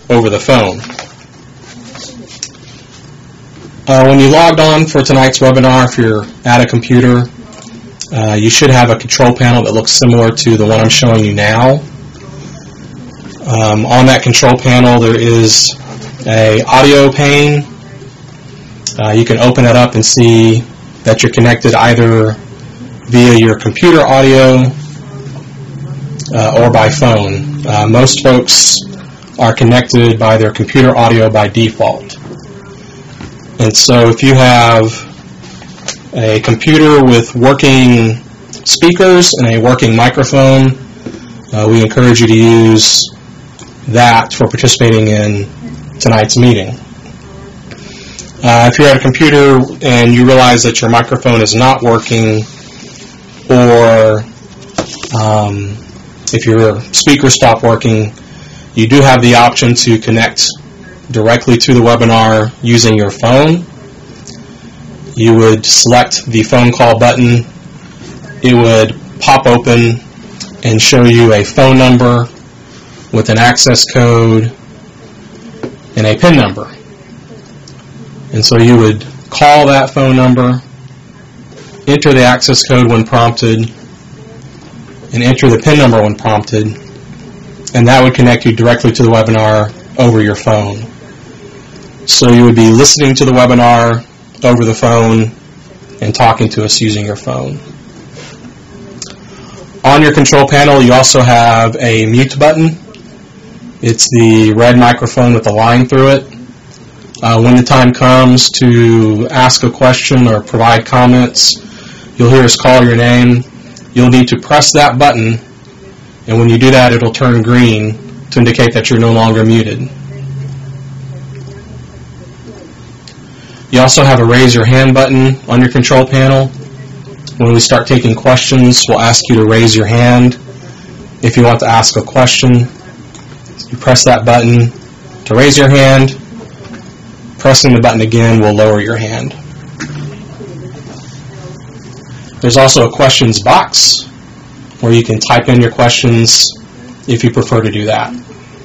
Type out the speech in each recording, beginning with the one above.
over the phone. When you logged on for tonight's webinar, if you're at a computer, you should have a control panel that looks similar to the one I'm showing you now. On that control panel, there is an audio pane. You can open it up and see that you're connected either via your computer audio or by phone. Most folks are connected by their computer audio by default. And so if you have a computer with working speakers and a working microphone, we encourage you to use that for participating in tonight's meeting. If you're at a computer and you realize that your microphone is not working, or if your speakers stop working, you do have the option to connect directly to the webinar using your phone. You would select the phone call button. It would pop open and show you a phone number with an access code and a PIN number. And so you would call that phone number, enter the access code when prompted, and enter the PIN number when prompted, and that would connect you directly to the webinar over your phone. So you would be listening to the webinar over the phone and talking to us using your phone. On your control panel, you also have a mute button. It's the red microphone with a line through it. When the time comes to ask a question or provide comments, you'll hear us call your name. You'll need to press that button, and when you do that, it'll turn green to indicate that you're no longer muted. You also have a raise your hand button on your control panel. When we start taking questions, we'll ask you to raise your hand if you want to ask a question. You press that button to raise your hand. Pressing the button again will lower your hand. There's also a questions box where you can type in your questions if you prefer to do that.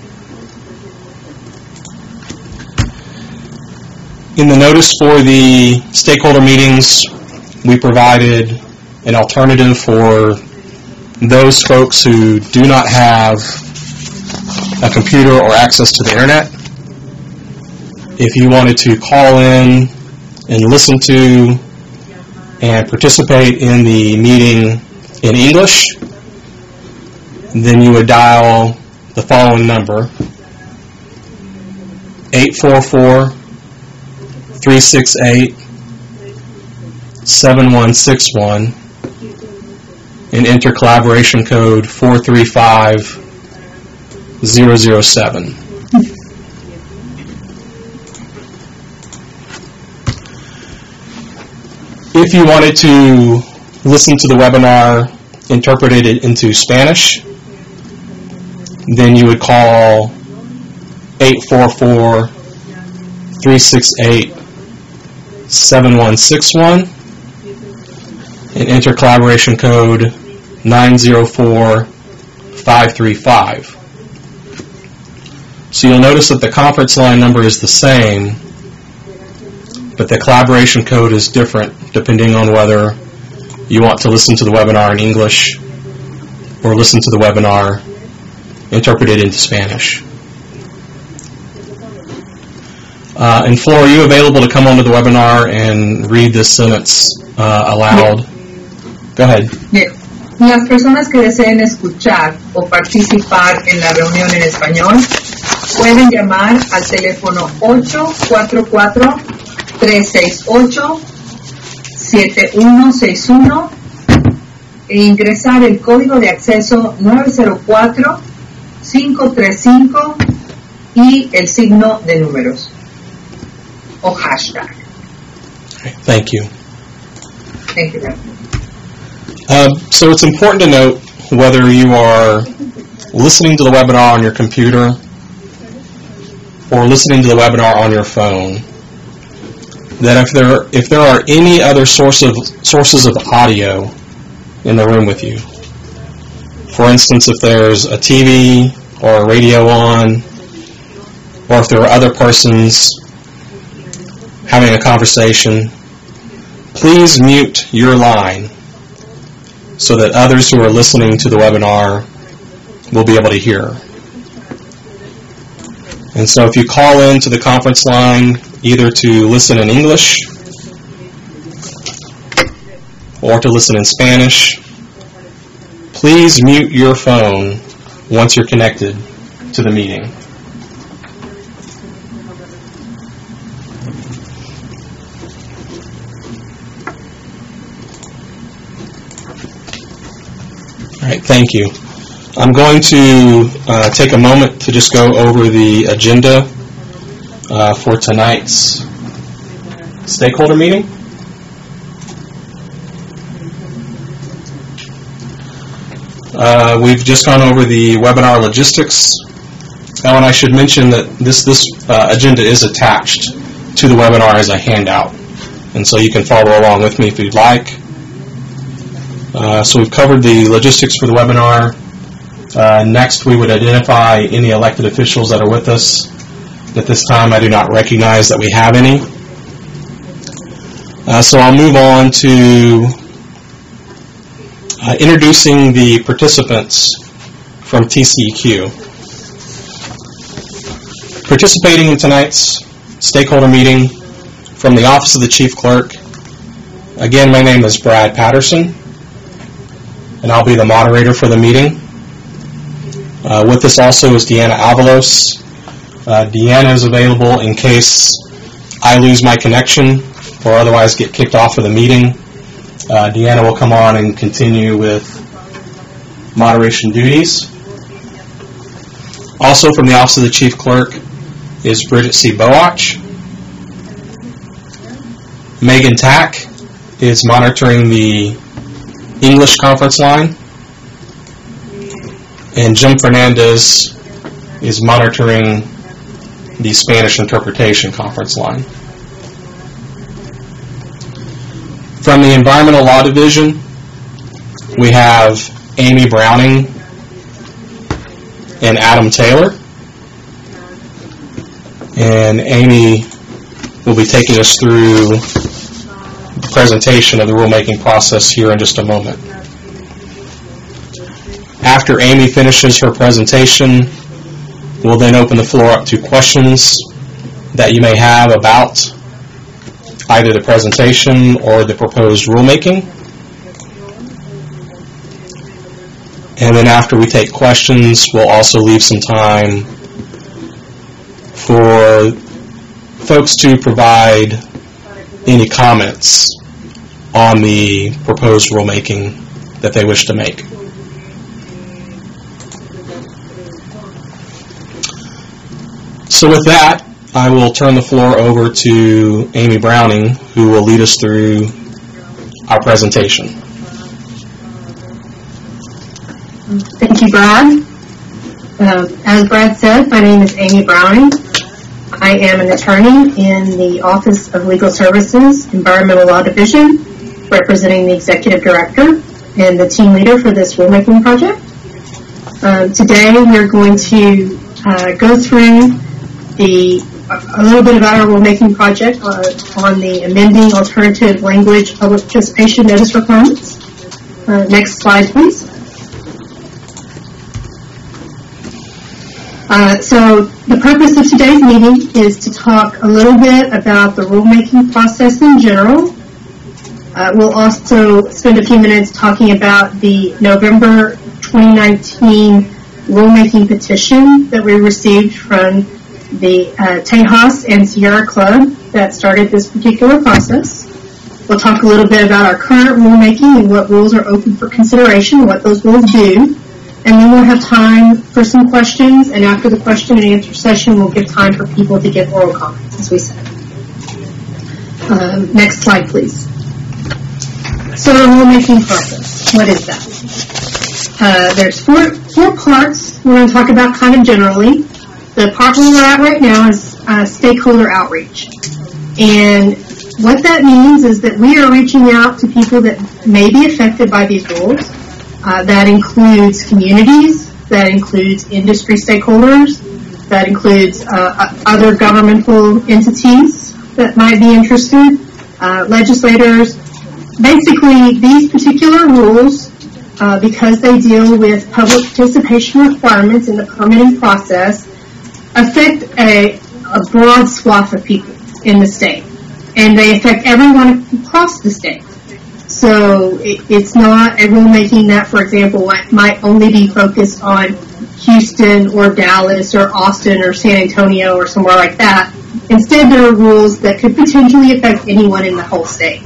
In the notice for the stakeholder meetings, we provided an alternative for those folks who do not have a computer or access to the internet. If you wanted to call in and listen to and participate in the meeting in English, then you would dial the following number, 844-368-7161, and enter collaboration code 435007. If you wanted to listen to the webinar interpreted into Spanish, then you would call 844-368-7161 and enter collaboration code 904535. So you'll notice that the conference line number is the same, but the collaboration code is different depending on whether you want to listen to the webinar in English or listen to the webinar interpreted into Spanish. And Flora, are you available to come onto the webinar and read this sentence aloud? Go ahead. Bien. Las personas que deseen escuchar o participar en la reunión en español pueden llamar al teléfono 844-368-7161 e ingresar el código de acceso 904-535 y el signo de números o hashtag. Thank you. Thank you. So it's important to note whether you are listening to the webinar on your computer or listening to the webinar on your phone, that if there are any other sources of audio in the room with you, for instance, if there's a TV or a radio on, or if there are other persons having a conversation, please mute your line so that others who are listening to the webinar will be able to hear. And so if you call into the conference line either to listen in English or to listen in Spanish, please mute your phone once you're connected to the meeting. All right, thank you. I'm going to take a moment to just go over the agenda for tonight's stakeholder meeting. We've just gone over the webinar logistics. Oh, and I should mention that this agenda is attached to the webinar as a handout, and so you can follow along with me if you'd like. So we've covered the logistics for the webinar. Next, we would identify any elected officials that are with us. At this time, I do not recognize that we have any. So I'll move on to introducing the participants from TCEQ. Participating in tonight's stakeholder meeting from the Office of the Chief Clerk, again, my name is Brad Patterson, and I'll be the moderator for the meeting. With us also is Deanna Avalos. Deanna is available in case I lose my connection or otherwise get kicked off of the meeting. Deanna will come on and continue with moderation duties. Also from the Office of the Chief Clerk is Bridget C. Boach. Megan Tack is monitoring the English conference line. And Jim Fernandez is monitoring the Spanish interpretation conference line. From the Environmental Law Division, we have Amy Browning and Adam Taylor. And Amy will be taking us through the presentation of the rulemaking process here in just a moment. After Amy finishes her presentation, we'll then open the floor up to questions that you may have about either the presentation or the proposed rulemaking. And then after we take questions, we'll also leave some time for folks to provide any comments on the proposed rulemaking that they wish to make. So with that, I will turn the floor over to Amy Browning, who will lead us through our presentation. Thank you, Brad. As Brad said, my name is Amy Browning. I am an attorney in the Office of Legal Services, Environmental Law Division, representing the Executive Director and the team leader for this rulemaking project. Today, we're going to go through a little bit about our rulemaking project on the amending alternative language public participation notice requirements. Next slide, please. So the purpose of today's meeting is to talk a little bit about the rulemaking process in general. We'll also spend a few minutes talking about the November 2019 rulemaking petition that we received from the Tejas and Sierra Club that started this particular process. We'll talk a little bit about our current rulemaking and what rules are open for consideration, what those rules do. And then we'll have time for some questions, and after the question and answer session, we'll give time for people to give oral comments, as we said. Next slide, please. So the rulemaking process, what is that? There's four parts we're going to talk about kind of generally. The part where we're at right now is stakeholder outreach. And what that means is that we are reaching out to people that may be affected by these rules. That includes communities, that includes industry stakeholders, That includes other governmental entities that might be interested, legislators. Basically, these particular rules, because they deal with public participation requirements in the permitting process, affect a broad swath of people in the state, and they affect everyone across the state. So it's not a rulemaking that, for example, might only be focused on Houston or Dallas or Austin or San Antonio or somewhere like that. Instead, there are rules that could potentially affect anyone in the whole state.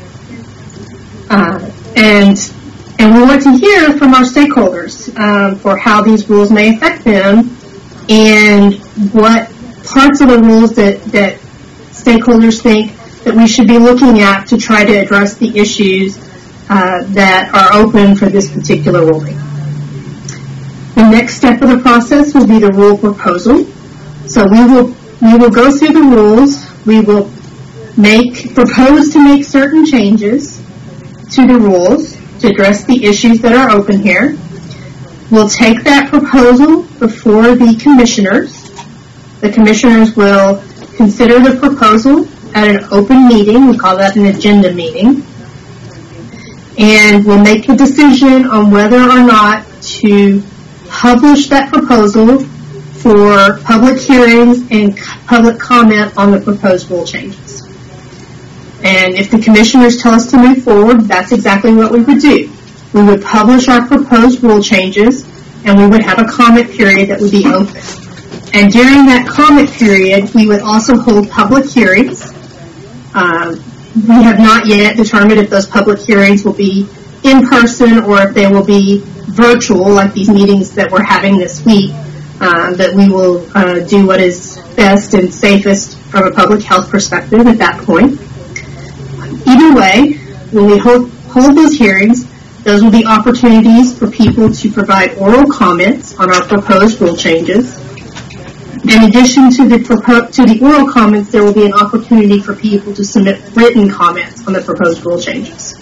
And we want to hear from our stakeholders for how these rules may affect them and what parts of the rules that stakeholders think that we should be looking at to try to address the issues that are open for this particular ruling. The next step of the process will be the rule proposal. So we will go through the rules. We will propose to make certain changes to the rules to address the issues that are open here. We'll take that proposal before the commissioners. The commissioners will consider the proposal at an open meeting. We call that an agenda meeting. And we'll make a decision on whether or not to publish that proposal for public hearings and public comment on the proposed rule changes. And if the commissioners tell us to move forward, that's exactly what we would do. We would publish our proposed rule changes, and we would have a comment period that would be open. And during that comment period, we would also hold public hearings. We have not yet determined if those public hearings will be in person or if they will be virtual, like these meetings that we're having this week, that we will do what is best and safest from a public health perspective at that point. Either way, when we hold those hearings, those will be opportunities for people to provide oral comments on our proposed rule changes. In addition to the oral comments, there will be an opportunity for people to submit written comments on the proposed rule changes.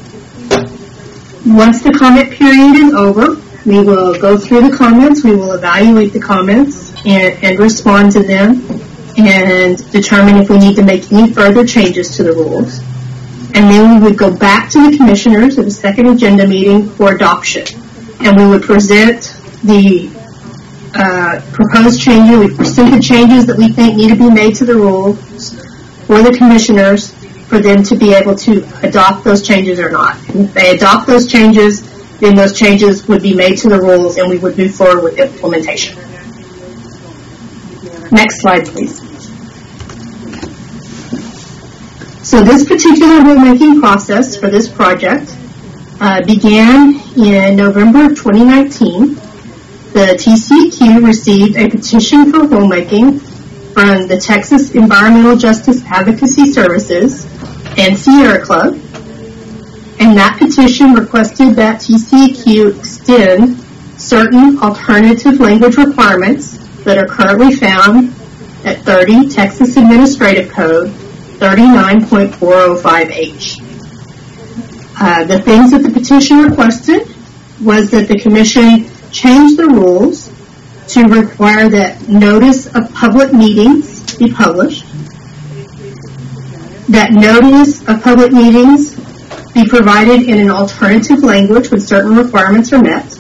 Once the comment period is over, we will go through the comments, we will evaluate the comments and respond to them and determine if we need to make any further changes to the rules. And then we would go back to the commissioners at the second agenda meeting for adoption. And we would present the proposed changes, we present the changes that we think need to be made to the rules for the commissioners for them to be able to adopt those changes or not. And if they adopt those changes, then those changes would be made to the rules and we would move forward with implementation. Next slide, please. So this particular rulemaking process for this project began in November 2019. The TCEQ received a petition for rulemaking from the Texas Environmental Justice Advocacy Services and Sierra Club, and that petition requested that TCEQ extend certain alternative language requirements that are currently found at 30 Texas Administrative Code 39.405H. The things that the petition requested was that the Commission change the rules to require that notice of public meetings be published, that notice of public meetings be provided in an alternative language when certain requirements are met,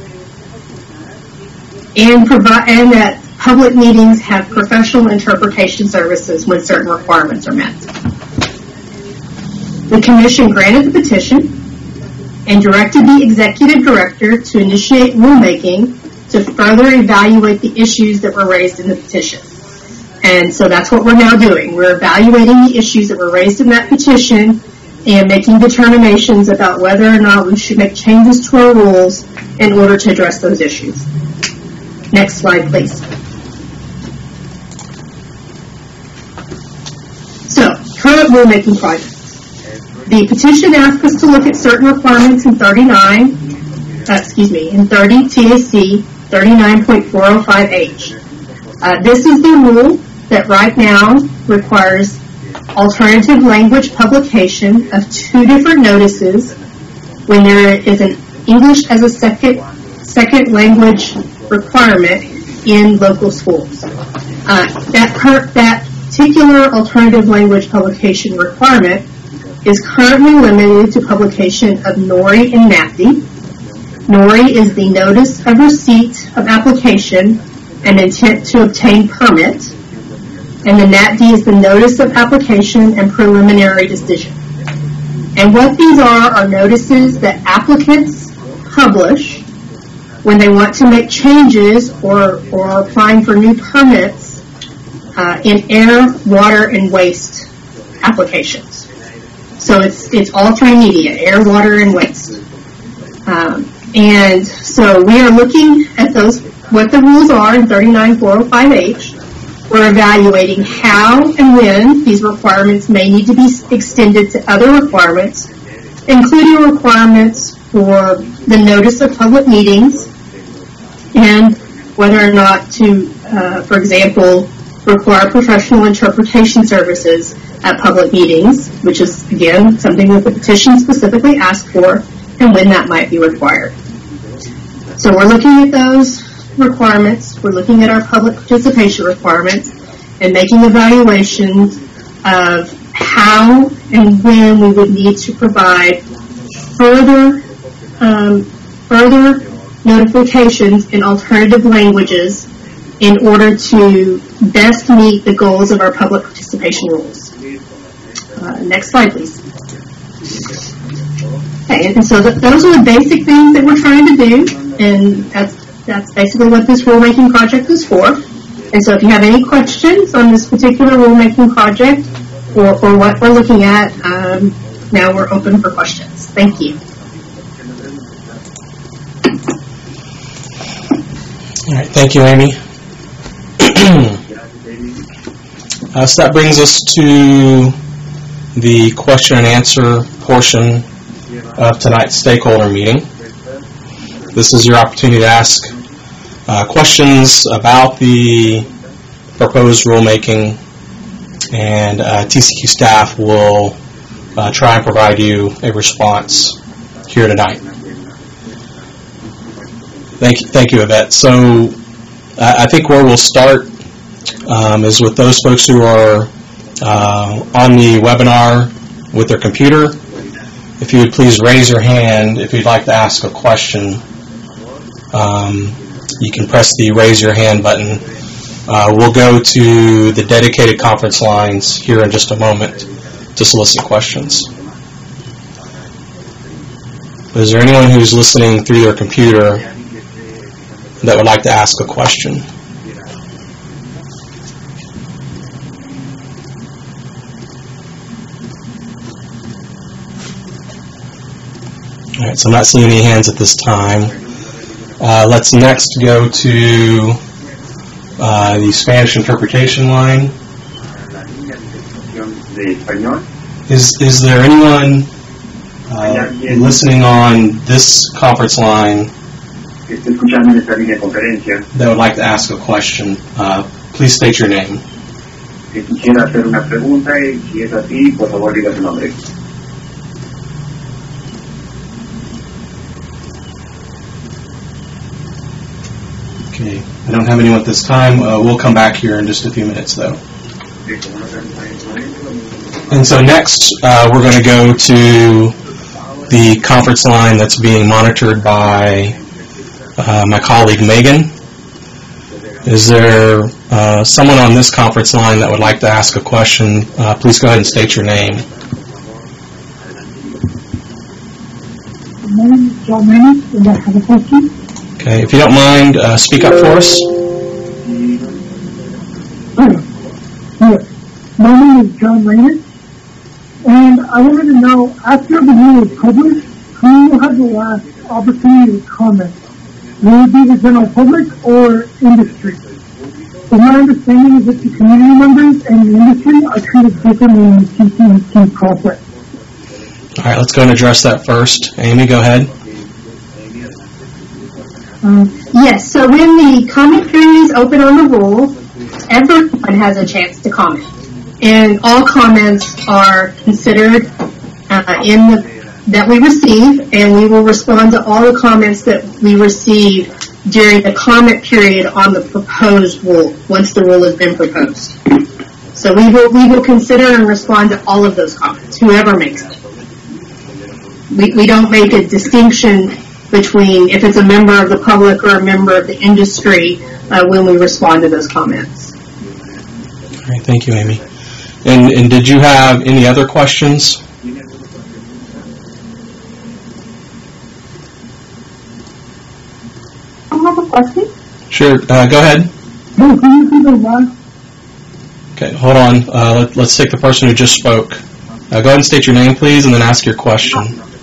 and that public meetings have professional interpretation services when certain requirements are met. The Commission granted the petition and directed the Executive Director to initiate rulemaking to further evaluate the issues that were raised in the petition. And so that's what we're now doing. We're evaluating the issues that were raised in that petition and making determinations about whether or not we should make changes to our rules in order to address those issues. Next slide, please. So, current rulemaking project. The petition asks us to look at certain requirements in 30 TAC 39.405H. This is the rule that right now requires alternative language publication of 2 different notices when there is an English as a second language requirement in local schools. That particular alternative language publication requirement is currently limited to publication of NORI and NAPD. NORI is the Notice of Receipt of Application and Intent to Obtain Permit, and the NAPD is the Notice of Application and Preliminary Decision. And what these are notices that applicants publish when they want to make changes or are applying for new permits in air, water, and waste applications. So it's all three media: air, water, and waste. And so we are looking at those, what the rules are in 39405H. We're evaluating how and when these requirements may need to be extended to other requirements, including requirements for the notice of public meetings and whether or not to, for example, require professional interpretation services at public meetings, which is, again, something that the petition specifically asked for, and when that might be required. So we're looking at those requirements, we're looking at our public participation requirements, and making evaluations of how and when we would need to provide further notifications in alternative languages in order to best meet the goals of our public participation rules. Next slide, please. Okay, and so those are the basic things that we're trying to do, and that's basically what this rulemaking project is for. And so if you have any questions on this particular rulemaking project or what we're looking at, now we're open for questions. Thank you. All right, thank you, Amy. So that brings us to the question and answer portion of tonight's stakeholder meeting. This is your opportunity to ask questions about the proposed rulemaking, and TCEQ staff will try and provide you a response here tonight. Thank you, Yvette. So I think where we'll start is with those folks who are on the webinar with their computer. If you would please raise your hand if you'd like to ask a question. You can press the raise your hand button. We'll go to the dedicated conference lines here in just a moment to solicit questions. Is there anyone who's listening through their computer that would like to ask a question? All right, so I'm not seeing any hands at this time. Let's next go to the Spanish interpretation line. Is there anyone listening on this conference line that would like to ask a question? Please state your name. Okay, I don't have anyone at this time. We'll come back here in just a few minutes, though. And so next, we're going to go to the conference line that's being monitored by my colleague Megan. Is there someone on this conference line that would like to ask a question? Please go ahead and state your name. My name is John Raymond, and I have a question. Okay, if you don't mind, speak up for us. My name is John Raymond, and I wanted to know, after the rule is published, who had the last opportunity to comment? Will it be the general public or industry? So my understanding is that the community members and the industry are treated differently in the TCEQ process. All right, let's go and address that first. Amy, go ahead. Yes, so when the comment period is open on the rule, everyone has a chance to comment. And all comments are considered that we receive, and we will respond to all the comments that we receive during the comment period on the proposed rule, once the rule has been proposed. So we will consider and respond to all of those comments, whoever makes it. We don't make a distinction between if it's a member of the public or a member of the industry when we respond to those comments. All right, thank you, Amy. And did you have any other questions? I have a question. Sure, go ahead. No, can you do the last? Okay, hold on. Let's take the person who just spoke. Go ahead and state your name, please, and then ask your question.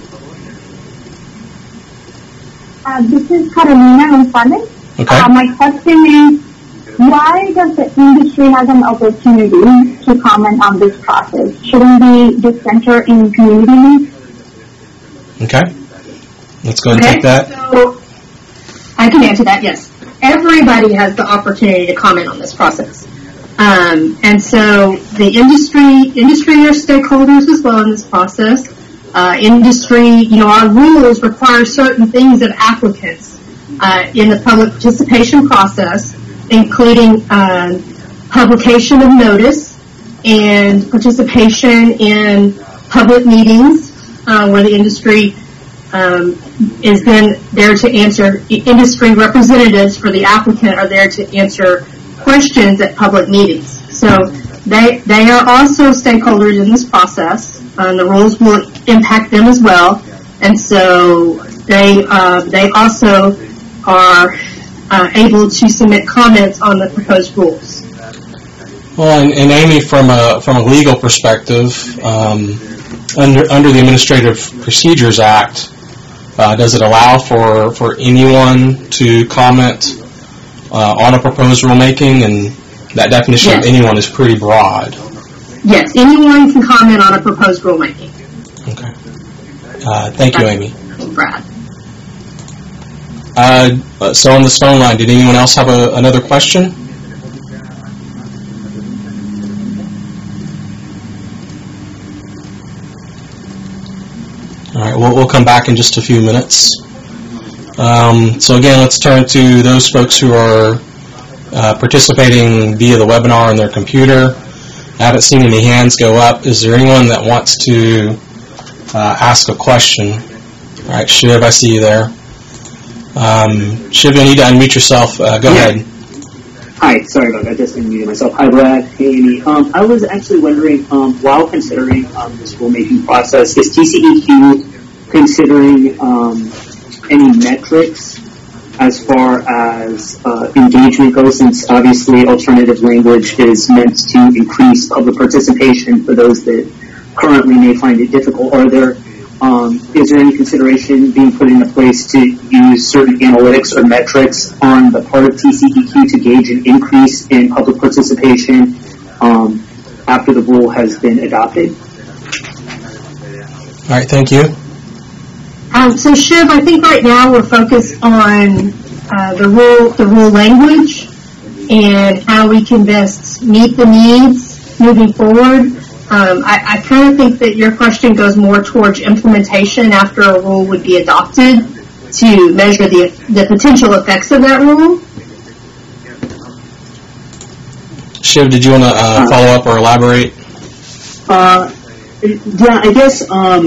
This is Carolina Gonzalez. Okay. My question is, why does the industry have an opportunity to comment on this process? Shouldn't be just centered in community needs? Okay. Let's go ahead and take that. So I can answer that, yes. Everybody has the opportunity to comment on this process. And so the industry are stakeholders as well in this process. Industry, our rules require certain things of applicants in the public participation process, including publication of notice and participation in public meetings where the industry is then there to answer. Industry representatives for the applicant are there to answer questions at public meetings. So they are also stakeholders in this process. The rules will impact them as well, and so they also are able to submit comments on the proposed rules. Well, and Amy, from a legal perspective, under the Administrative Procedures Act, does it allow for anyone to comment on a proposed rulemaking? And that definition Yes. of anyone is pretty broad. Yes, anyone can comment on a proposed rulemaking. Okay. Thank you, Amy. Brad. So on the phone line, did anyone else have another question? All right, we'll come back in just a few minutes. So again, let's turn to those folks who are participating via the webinar on their computer. I haven't seen any hands go up. Is there anyone that wants to ask a question? All right, Shiv, I see you there. Shiv, you need to unmute yourself. Go ahead. Hi, sorry about that. Just unmuted myself. Hi, Brad. Hey, Amy. I was actually wondering, while considering this rulemaking process, is TCEQ considering any metrics as far as engagement goes, since obviously alternative language is meant to increase public participation for those that currently may find it difficult? Is there any consideration being put into place to use certain analytics or metrics on the part of TCEQ to gauge an increase in public participation after the rule has been adopted? All right, thank you. So Shiv, I think right now we're focused on the rule language and how we can best meet the needs moving forward. I kind of think that your question goes more towards implementation after a rule would be adopted to measure the potential effects of that rule. Shiv, did you want to follow up or elaborate? Yeah, I guess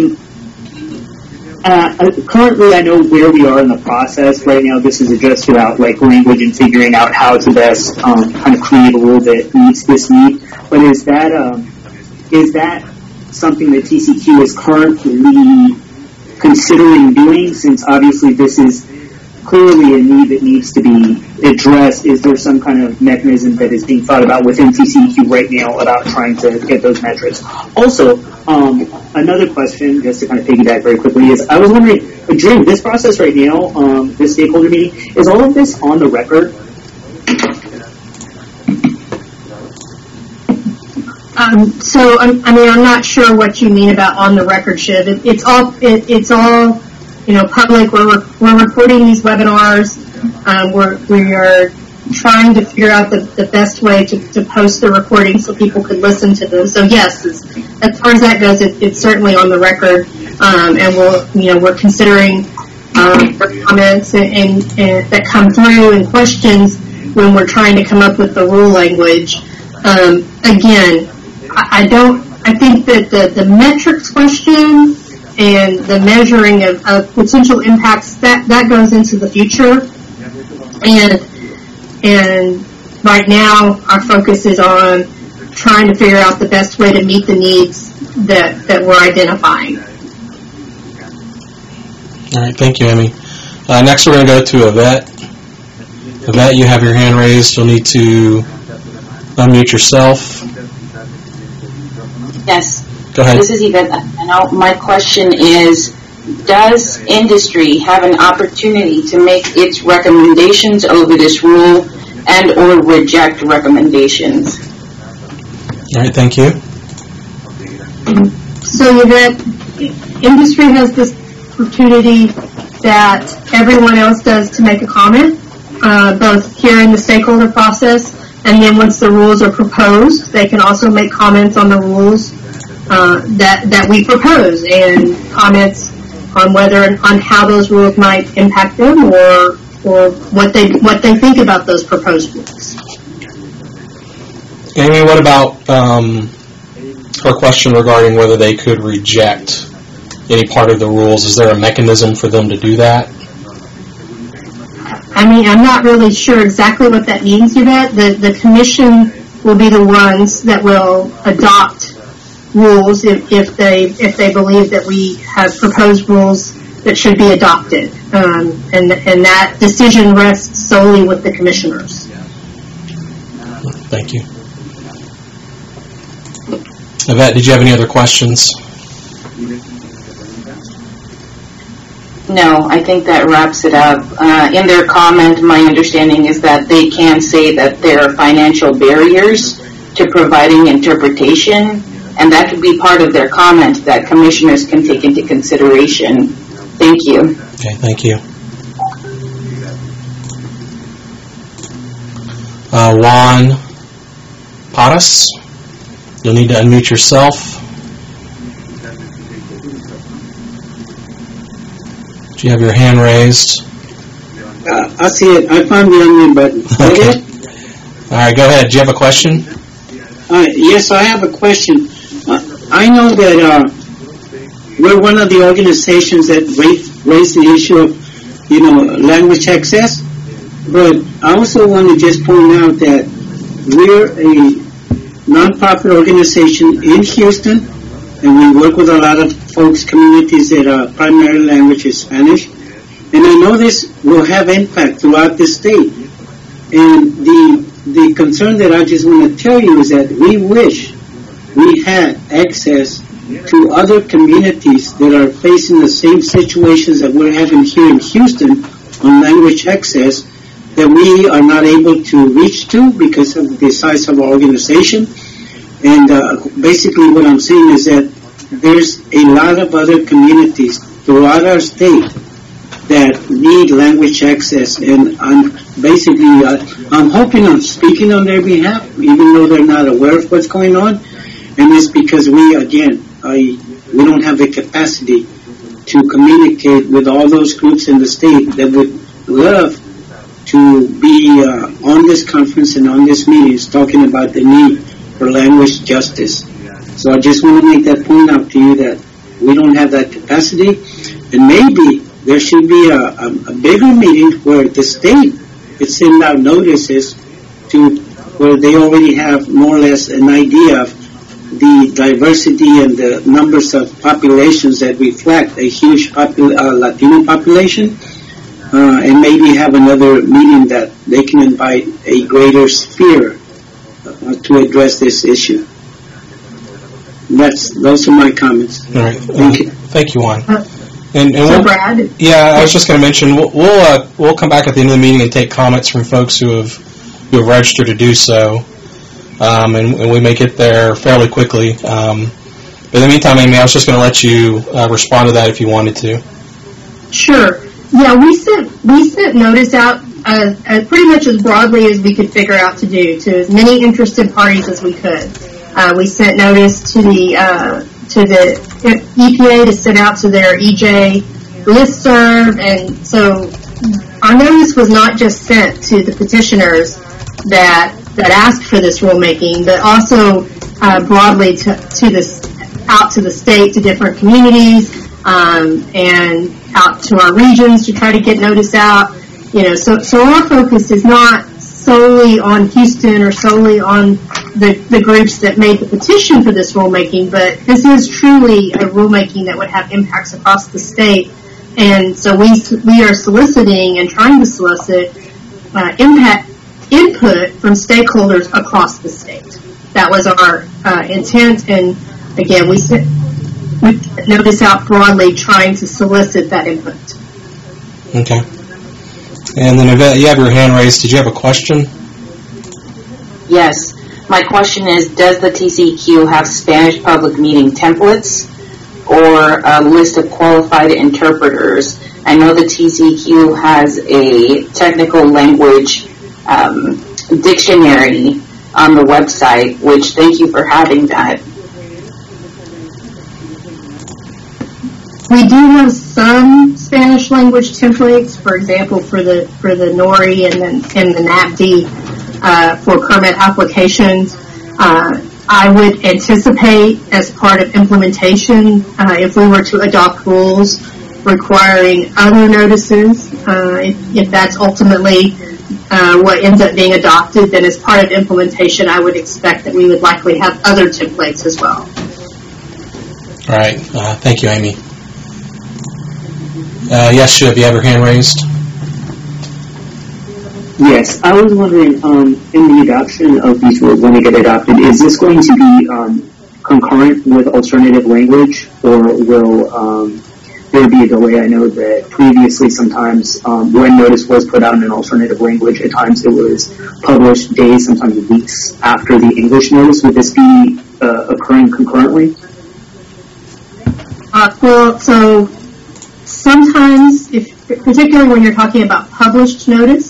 currently I know where we are in the process. Right now this is just about language and figuring out how to best kind of create a rule that meets this need. But is that something that TCEQ is currently considering doing, since obviously this is clearly a need that needs to be addressed? Is there some kind of mechanism that is being thought about within TCEQ right now about trying to get those metrics? Also, another question, just to kind of piggyback very quickly, is I was wondering, during this process right now, this stakeholder meeting, is all of this on the record? So I'm not sure what you mean about on the record, Shiv. It's all public. We're recording these webinars. We are trying to figure out the best way to post the recording so people could listen to them. So yes, as far as that goes, it's certainly on the record, and we're considering for comments and that come through and questions when we're trying to come up with the rule language. Again, I think that the metrics question and the measuring of potential impacts, that goes into the future. And right now, our focus is on trying to figure out the best way to meet the needs that we're identifying. All right, thank you, Amy. Next, we're going to go to Yvette. Yvette, you have your hand raised. You'll need to unmute yourself. Yes. Go ahead. This is Yvette. My question is, does industry have an opportunity to make its recommendations over this rule and or reject recommendations? All right, thank you. So Yvette, industry has this opportunity that everyone else does to make a comment, both here in the stakeholder process, and then once the rules are proposed, they can also make comments on the rules that we propose, and comments on on how those rules might impact them, or what they think about those proposed rules. Amy, what about her question regarding whether they could reject any part of the rules? Is there a mechanism for them to do that? I mean, I'm not really sure exactly what that means, Yvette. The commission will be the ones that will adopt rules if they believe that we have proposed rules that should be adopted, and that decision rests solely with the commissioners. Thank you. Yvette, did you have any other questions? No, I think that wraps it up. In their comment, my understanding is that they can say that there are financial barriers to providing interpretation, and that could be part of their comment that commissioners can take into consideration. Thank you. Okay, thank you. Juan Paras, you'll need to unmute yourself. Do you have your hand raised? I see it. I found the unmute button. Okay. All right, go ahead. Do you have a question? Yes, I have a question. I know that we're one of the organizations that raised the issue of, language access. But I also want to just point out that we're a nonprofit organization in Houston, and we work with a lot of folks, communities that primary language is Spanish. And I know this will have impact throughout the state. And the concern that I just want to tell you is that we wish we had access to other communities that are facing the same situations that we're having here in Houston on language access, that we are not able to reach to because of the size of our organization. And basically what I'm saying is that there's a lot of other communities throughout our state that need language access, and I'm hoping I'm speaking on their behalf, even though they're not aware of what's going on. And it's because we don't have the capacity to communicate with all those groups in the state that would love to be on this conference and on this meetings talking about the need for language justice. So I just want to make that point out to you that we don't have that capacity, and maybe there should be a bigger meeting where the state could send out notices to where they already have more or less an idea of the diversity and the numbers of populations that reflect a huge Latino population, and maybe have another meeting that they can invite a greater sphere to address this issue. Those are my comments. All right. Thank you. Thank you, Juan. So Brad? Yeah, I was just going to mention we'll come back at the end of the meeting and take comments from folks who have registered to do so, and we may get there fairly quickly. But in the meantime, Amy, I was just going to let you respond to that if you wanted to. Sure. Yeah, we sent notice out pretty much as broadly as we could figure out to do to as many interested parties as we could. We sent notice to the EPA to send out to their EJ listserv, and so our notice was not just sent to the petitioners that asked for this rulemaking, but also broadly out to the state, to different communities, and out to our regions to try to get notice out. So our focus is not solely on Houston or solely on the groups that made the petition for this rulemaking, but this is truly a rulemaking that would have impacts across the state. And so we are soliciting and trying to solicit input from stakeholders across the state. That was our intent, and again, we notice out broadly trying to solicit that input. Okay. And then Yvette, you have your hand raised. Did you have a question? Yes. My question is, does the TCEQ have Spanish public meeting templates or a list of qualified interpreters? I know the TCEQ has a technical language dictionary on the website, which thank you for having that. We do have some Spanish language templates, for example, for the NORI and the NAPD for permit applications. I would anticipate, as part of implementation, if we were to adopt rules requiring other notices, if that's ultimately what ends up being adopted, then as part of implementation, I would expect that we would likely have other templates as well. All right. Thank you, Amy. Yes, Shiv, you have your hand raised? Yes, I was wondering, in the adoption of these rules, when they get adopted, is this going to be concurrent with alternative language, or will there be a delay? I know that previously sometimes when notice was put out in an alternative language, at times it was published days, sometimes weeks after the English notice. Would this be occurring concurrently? Well, so sometimes, particularly when you're talking about published notice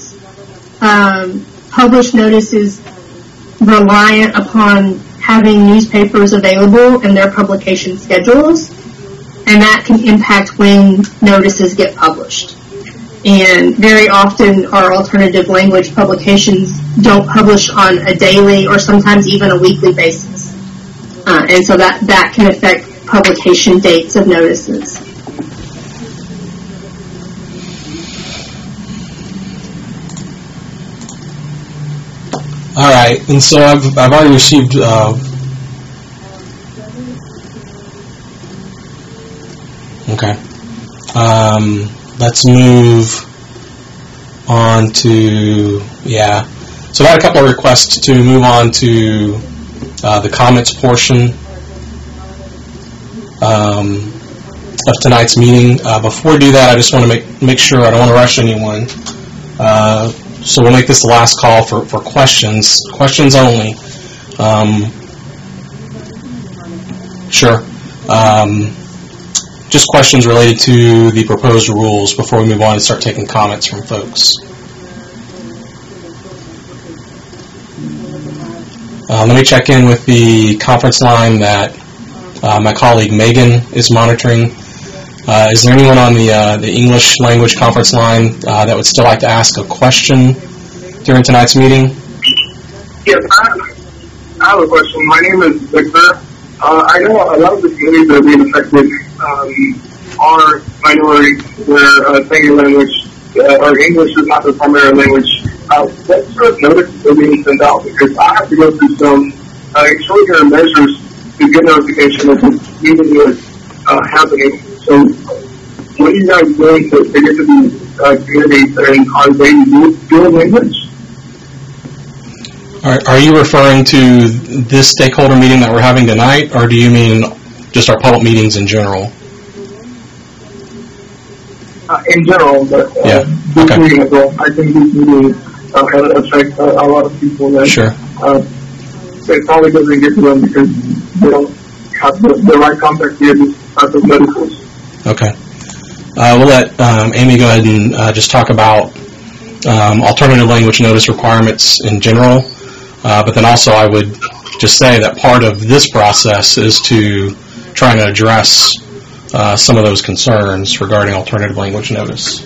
is reliant upon having newspapers available and their publication schedules, and that can impact when notices get published. And very often our alternative language publications don't publish on a daily or sometimes even a weekly basis. And so that can affect publication dates of notices. All right, and so I've already received okay. Let's move on to So I had a couple of requests to move on to the comments portion of tonight's meeting. Before we do that, I just want to make sure I don't want to rush anyone. So we'll make this the last call for questions. Questions only. Sure. Just questions related to the proposed rules before we move on and start taking comments from folks. Let me check in with the conference line that my colleague Megan is monitoring. Is there anyone on the English language conference line that would still like to ask a question during tonight's meeting? Yes, I have a question. My name is Victor. I know a lot of the communities that are being affected are minorities where Spanish language or English is not the primary language. What sort of notices are being sent out? Because I have to go through some extraordinary measures to get notification of this meeting is happening. So what are you guys doing to get to these communities, and are they dual language? Are you referring to this stakeholder meeting that we're having tonight, or do you mean just our public meetings in general? In general, but this meeting as well. I think this meeting affects a lot of people that it probably doesn't get to them because they don't have the right contact here to type of medicals. Okay. We'll let Amy go ahead and just talk about alternative language notice requirements in general. But then also I would just say that part of this process is to try to address some of those concerns regarding alternative language notice.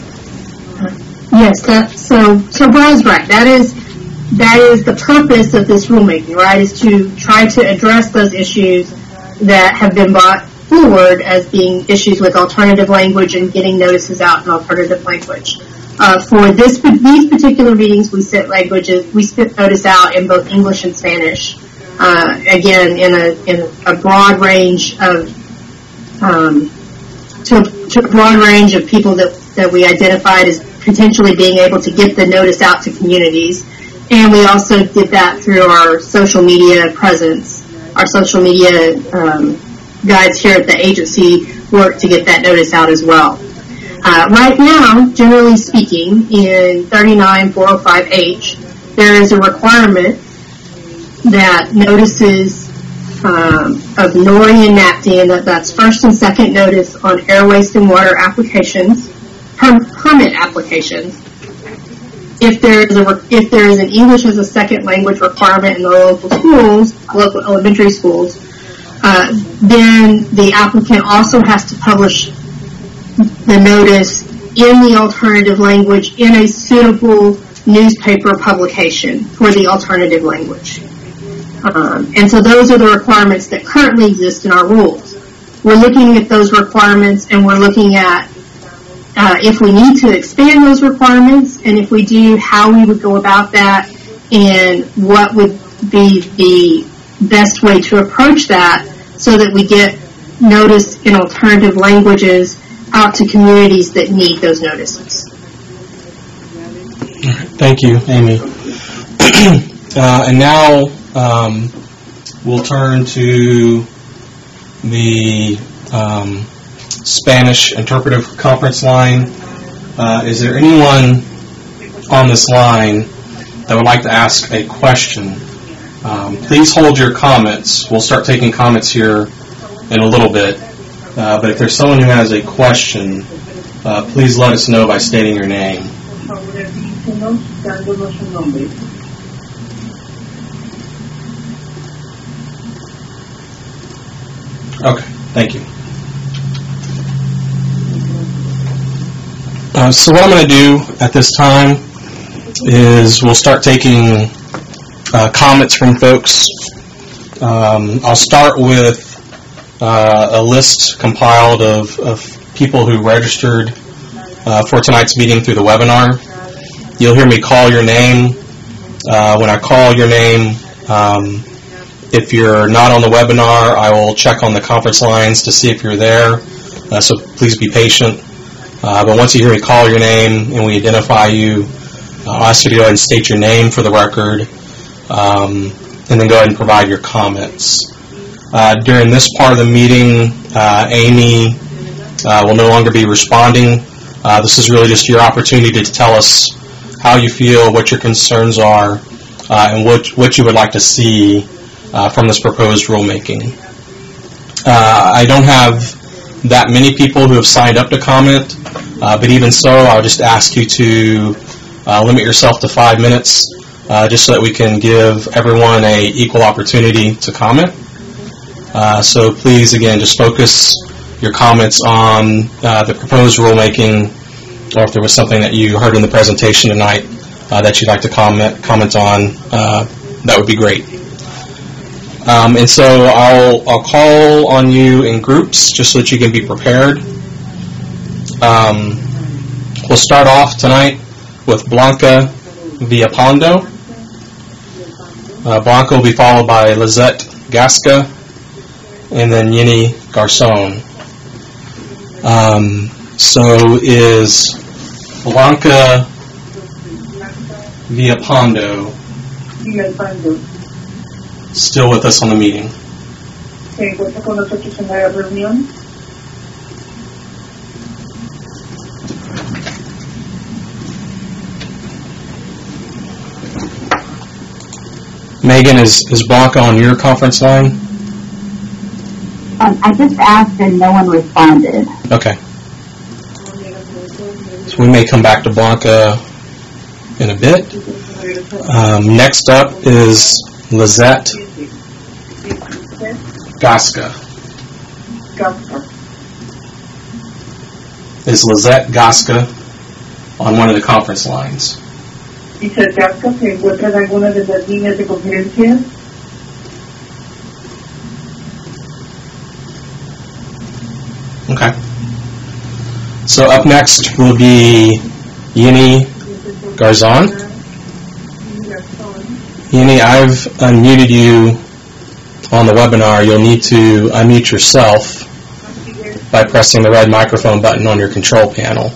Yes, so Brian's right. That is the purpose of this rulemaking, right? Is to try to address those issues that have been brought forward as being issues with alternative language and getting notices out in alternative language. For these particular meetings, we sent notice out in both English and Spanish. Again, in a broad range of to a broad range of people that we identified as potentially being able to get the notice out to communities. And we also did that through our social media presence. Our social media guides here at the agency work to get that notice out as well. Right now, generally speaking, in 39405H, there is a requirement that notices of NORI and NAPTI, and that's first and second notice on air, waste, and water applications, permit applications. If there is an English as a second language requirement in the local elementary schools, then the applicant also has to publish the notice in the alternative language in a suitable newspaper publication for the alternative language. And so those are the requirements that currently exist in our rules. We're looking at those requirements, and we're looking at if we need to expand those requirements, and if we do, how we would go about that, and what would be the best way to approach that so that we get notice in alternative languages out to communities that need those notices. Thank you, Amy. And now we'll turn to the Spanish interpretive conference line. Is there anyone on this line that would like to ask a question? Please hold your comments. We'll start taking comments here in a little bit. But if there's someone who has a question, please let us know by stating your name. Okay, thank you. So what I'm going to do at this time is we'll start taking comments from folks. I'll start with a list compiled of people who registered for tonight's meeting through the webinar. You'll hear me call your name. When I call your name, if you're not on the webinar, I will check on the conference lines to see if you're there, so please be patient. But once you hear me call your name and we identify you, I'll ask you to go ahead and state your name for the record, and then go ahead and provide your comments. During this part of the meeting, Amy will no longer be responding. This is really just your opportunity to tell us how you feel, what your concerns are, and what you would like to see from this proposed rulemaking. I don't have that many people who have signed up to comment, but even so, I'll just ask you to limit yourself to 5 minutes, just so that we can give everyone an equal opportunity to comment. So please, again, just focus your comments on the proposed rulemaking, or if there was something that you heard in the presentation tonight that you'd like to comment on, that would be great. And so I'll call on you in groups just so that you can be prepared. We'll start off tonight with Blanca Villapando. Blanca will be followed by Lizette Gasca, and then Yini Garcon. So is Blanca Villapando still with us on the meeting? ¿Se encuentra con nosotros en la reunión? Megan, is Blanca on your conference line? I just asked and no one responded. Okay. So we may come back to Blanca in a bit. Next up is Lizette Gasca. is Lizette Gasca on one of the conference lines. Lizette Gasca se encuentra en alguna de las líneas de conferencia. Okay. So up next will be Yini Garzon. Yini, I've unmuted you on the webinar. You'll need to unmute yourself by pressing the red microphone button on your control panel.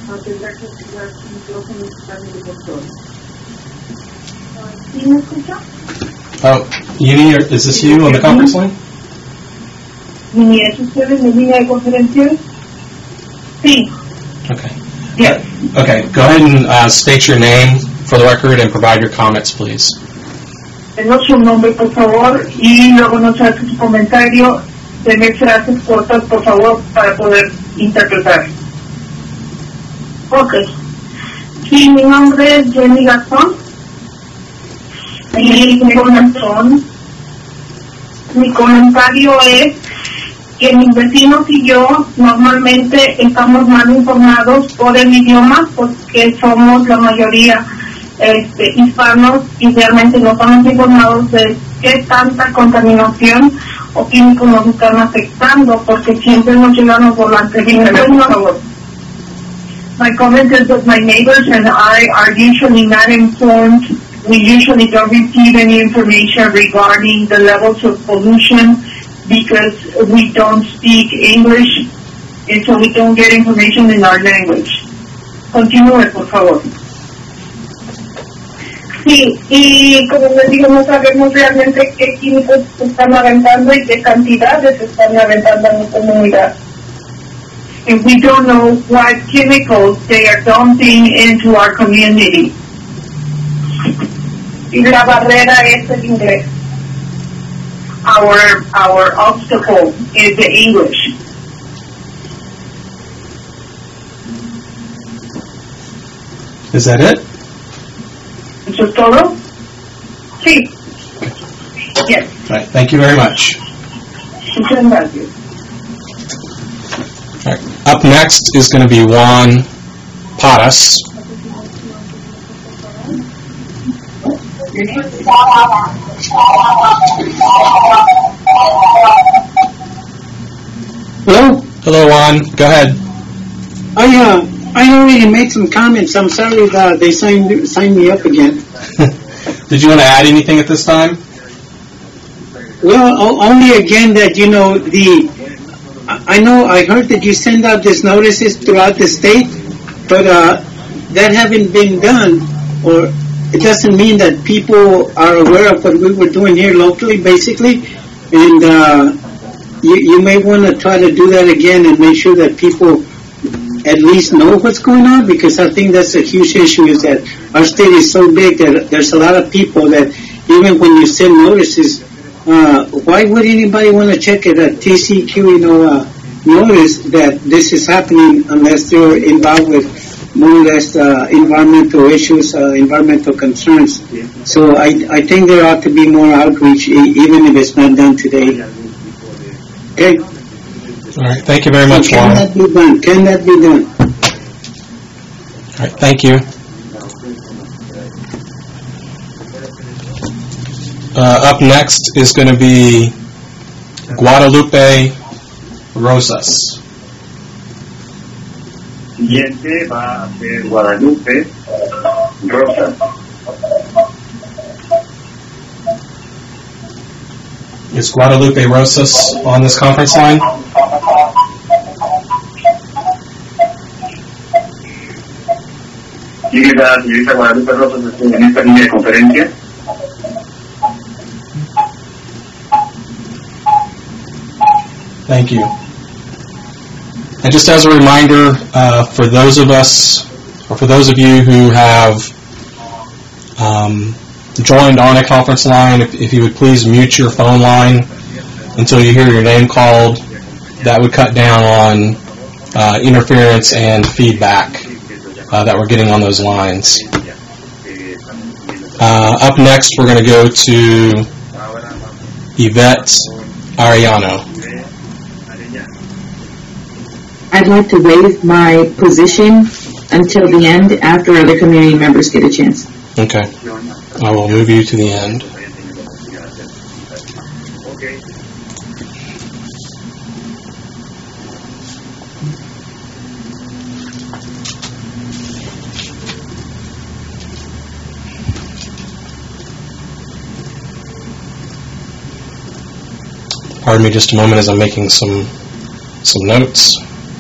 Oh, Yini, is this you on the conference line? Yini, ¿es usted en la línea de conferencia? Sí. Okay. Yes. Okay, go ahead and state your name for the record and provide your comments, please. Denos su nombre, por favor, y luego nos hace su comentario. Deme frases cortas, por favor, para poder interpretar. Ok. Sí, mi nombre es Jenny Gastón. Mi comentario es que mis vecinos y yo normalmente estamos mal informados por el idioma porque somos la mayoría hispanos y realmente no estamos informados de qué tanta contaminación o químicos nos están afectando porque siempre nos llegan los volantes de por favor. My comment is that my neighbors and I are usually not informed. We usually don't receive any information regarding the levels of pollution because we don't speak English and so we don't get information in our language. Continúe, por favor. Sí, y como les digo, no sabemos realmente qué químicos se están aventando y qué cantidades se están aventando en la comunidad. And we don't know what chemicals they are dumping into our community. Y la barrera es el inglés. Our obstacle is the English. Is that it? ¿Eso es todo? Sí. Yes. All right, thank you very much. Muchas gracias. All right. Up next is going to be Juan Paras. Hello? Hello, Juan. Go ahead. I already made some comments. I'm sorry that they signed me up again. Did you want to add anything at this time? Well, only again that, I heard that you send out these notices throughout the state, but that haven't been done, or it doesn't mean that people are aware of what we were doing here locally, basically, and you may want to try to do that again and make sure that people at least know what's going on, because I think that's a huge issue, is that our state is so big that there's a lot of people that even when you send notices, why would anybody want to check it at TCQ, notice that this is happening unless they're involved with more or less environmental issues, environmental concerns. So I think there ought to be more outreach, even if it's not done today. Okay? All right, thank you very much, Juan. Can that be done? All right, thank you. Up next is going to be Guadalupe Rosas. Siguiente va a ser Guadalupe Rosas. Is Guadalupe Rosas on this conference line? ¿Sigue la señorita Guadalupe Rosas en esta línea de conferencia? Thank you. And just as a reminder, for those of us, or for those of you who have joined on a conference line, if you would please mute your phone line until you hear your name called, that would cut down on interference and feedback that we're getting on those lines. Up next, we're going to go to Yvette Arellano. I'd like to waive my position until the end after other community members get a chance. Okay. I will move you to the end. Pardon me just a moment as I'm making some notes.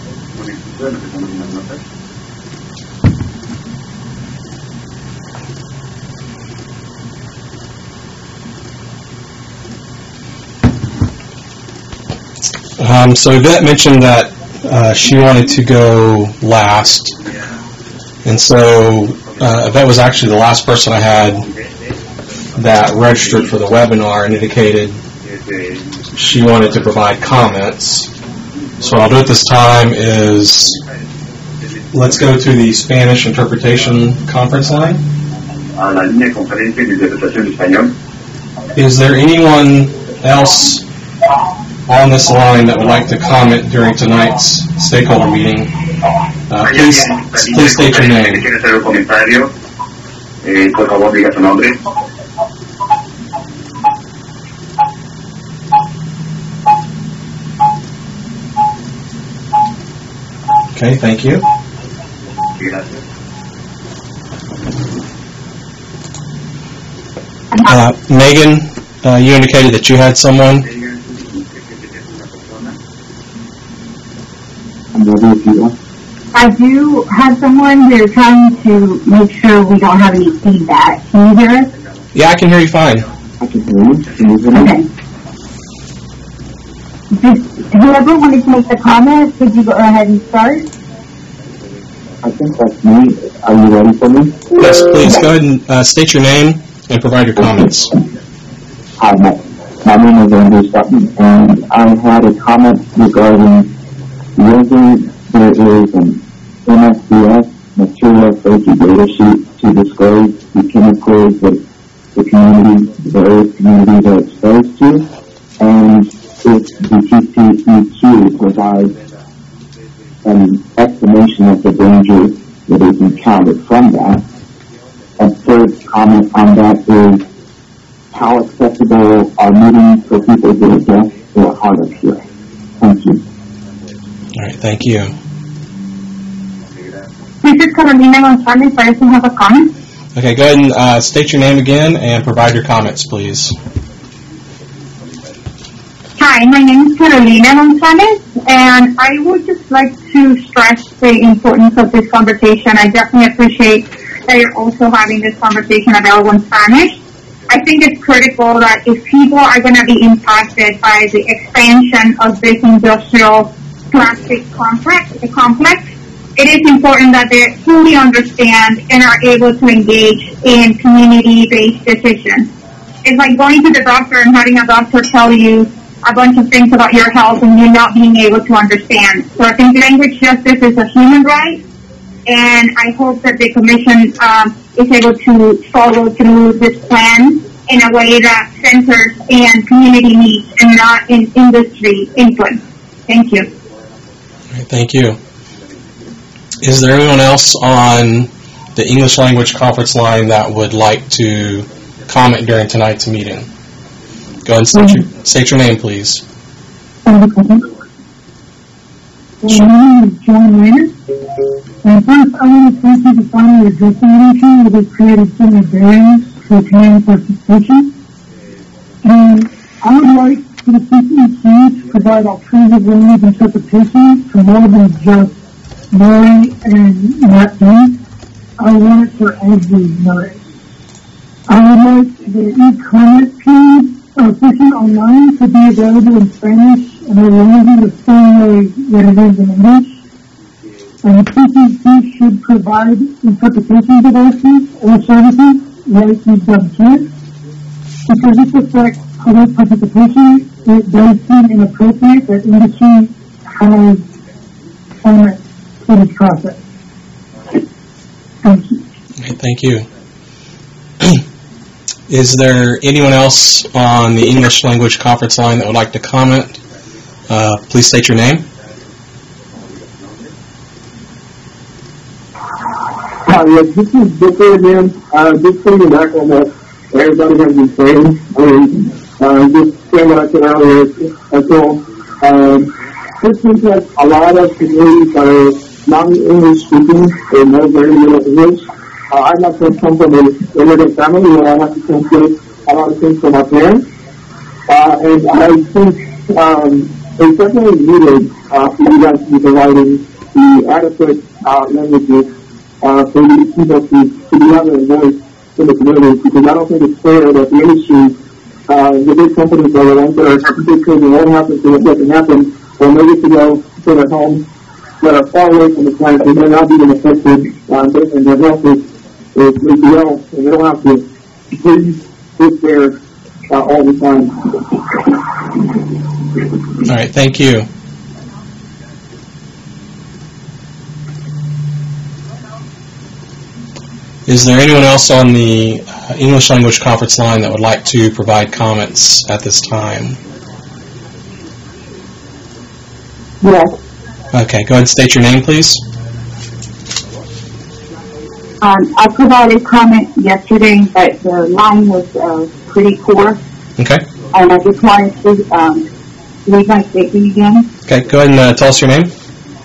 So Yvette mentioned that she wanted to go last, and so Yvette was actually the last person I had that registered for the webinar and indicated she wanted to provide comments. So what I'll do at this time is let's go to the Spanish interpretation conference line. Is there anyone else on this line that would like to comment during tonight's stakeholder meeting? Please state your name. Okay, thank you. Megan, you indicated that you had someone. I do have someone. They're trying to make sure we don't have any feedback. Can you hear us? Yeah, I can hear you fine. I can hear you. Can you hear me? Okay. Whoever wanted to make the comment, could you go ahead and start? I think that's me. Are you ready for me? Yes, please. Go ahead and state your name and provide your comments. Hi, my name is Andrew Sutton, and I had a comment regarding whether there is an MSDS material safety data sheet to disclose the chemicals that the various communities are exposed to, and if the TCEQ provides an estimation of the danger that is encountered from that. A third comment on that is how accessible are meetings for people who are deaf or hard of hearing? Thank you. All right, thank you. This is Carolina Gonzalez. I also have a comment. Okay, go ahead and state your name again and provide your comments, please. Hi, my name is Carolina Gonzalez, and I would just like to stress the importance of this conversation. I definitely appreciate that you're also having this conversation available in Spanish. I think it's critical that if people are going to be impacted by the expansion of this industrial plastic complex, it is important that they fully understand and are able to engage in community-based decisions. It's like going to the doctor and having a doctor tell you a bunch of things about your health and you not being able to understand. So I think language justice is a human right, and I hope that the Commission is able to follow through this plan in a way that centers and community needs and not in industry input. Thank you. All right, thank you. Is there anyone else on the English language conference line that would like to comment during tonight's meeting? Go ahead and state your name, please. My name is John Raynor. And first, I want to thank you for finally addressing the issue that has created so many barriers for community participation. And I would like for the CCEQ to provide alternative language interpretation to more than just Maury and Matt Dean. I want it for every narrative. I would like the e-comment period section online to be available in Spanish and other languages the same way that it is in English. And the CCEQ should provide interpretation devices or services like we've done here. Because this affects public participation, it does seem inappropriate that industry has comments for this process. Thank you. Okay, thank you. Is there anyone else on the English language conference line that would like to comment? Please state your name. Yes, this is Victor again. Just putting back on what everybody has been saying. Just saying what I said earlier. This seems like a lot of communities that are non-English speaking or know very little English. I myself come from an immigrant family where I have to translate a lot of things for my parents. And I think it's definitely needed for you guys to be providing the adequate languages for these people to be having a voice in the community, because I don't think it's fair that the industry, the big companies are the ones that are predicting what happens to what doesn't happen, when they get to go to their homes that are far away from the plant, and they're not being affected, and their health is well, and they don't have to sit there all the time. All right, thank you. Is there anyone else on the English language conference line that would like to provide comments at this time? Yes. Okay, go ahead and state your name, please. I provided comment yesterday, but the line was pretty poor, Okay. and I just wanted to read my statement again. Okay, go ahead and tell us your name.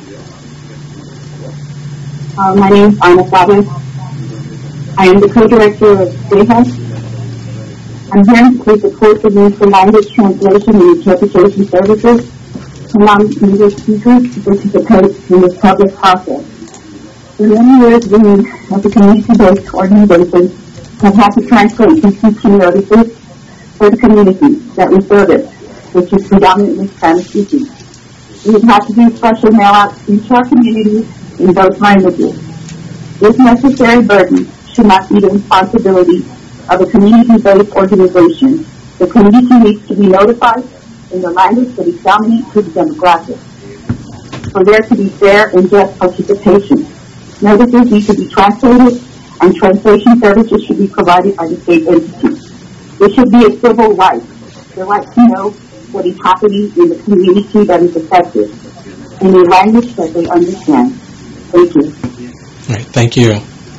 My name is Ana Chavez. I am the co-director of DEJA. I'm here to support the need for language translation and interpretation services to non-English speakers to participate in this public process. For many years, we, as a community-based organization, have had to translate ECT notices for the community that we service, which is predominantly Spanish-speaking. We have had to do special mail-outs into our communities in both languages. This necessary burden should not be the responsibility of a community-based organization. The community needs to be notified in the language that is dominant to the demographic, for there to be fair and just participation. Notices need to be translated, and translation services should be provided by the state entity. It should be a civil right, the right to know what is happening in the community that is affected, in a language that they understand. Thank you. All right, thank you.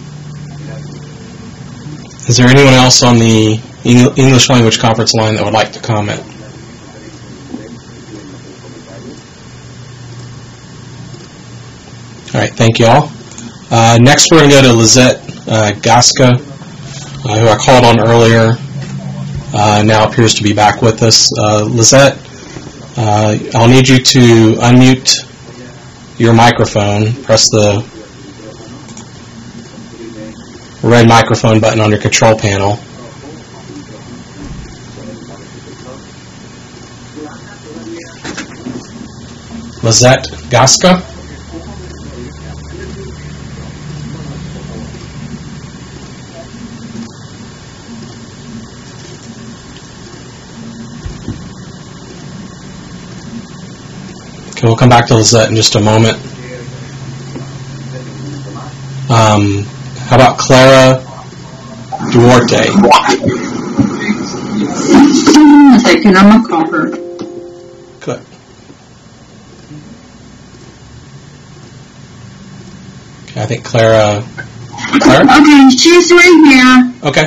Is there anyone else on the English language conference line that would like to comment? All right, thank you all. Next, we're going to go to Lizette Gasca, who I called on earlier, now appears to be back with us. Lizette, I'll need you to unmute your microphone. Press the red microphone button on your control panel. Lizette Gasca? Okay, we'll come back to Lizette in just a moment. How about Clara Duarte? A second, I'm going to call her. Good. Okay, I think Clara? Okay, she's right here. Okay.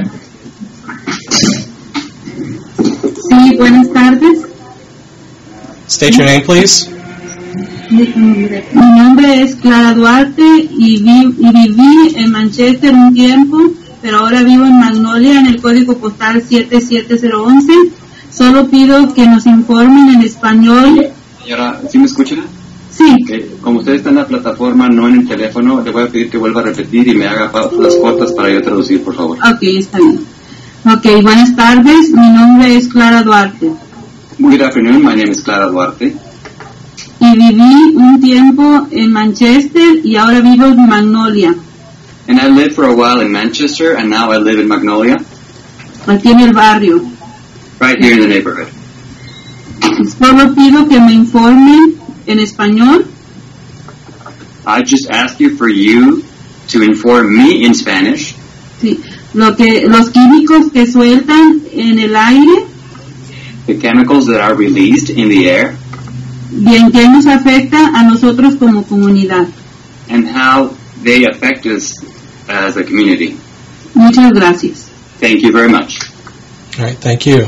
Sí, buenas tardes. State your name, please. Mi nombre es Clara Duarte y viví en Manchester un tiempo, pero ahora vivo en Magnolia en el código postal 77011. Solo pido que nos informen en español. Señora, ¿sí me escuchan? Sí. Como usted está en la plataforma, no en el teléfono, le voy a pedir que vuelva a repetir y me haga las cuotas para yo traducir, por favor. Ok, está bien. Ok, buenas tardes. Mi nombre es Clara Duarte. Good afternoon, my name is Clara Duarte. Y viví un tiempo en Manchester y ahora vivo en Magnolia. And I lived for a while in Manchester, and now I live in Magnolia. Aquí en el barrio. Right here in the neighborhood. Solo pido que me informen en español. I just ask you for you to inform me in Spanish. Sí, los químicos que sueltan en el aire. The chemicals that are released in the air. Bien, ¿qué nos afecta a nosotros como comunidad? And how they affect us as a community. Muchas gracias. Thank you very much. All right, thank you.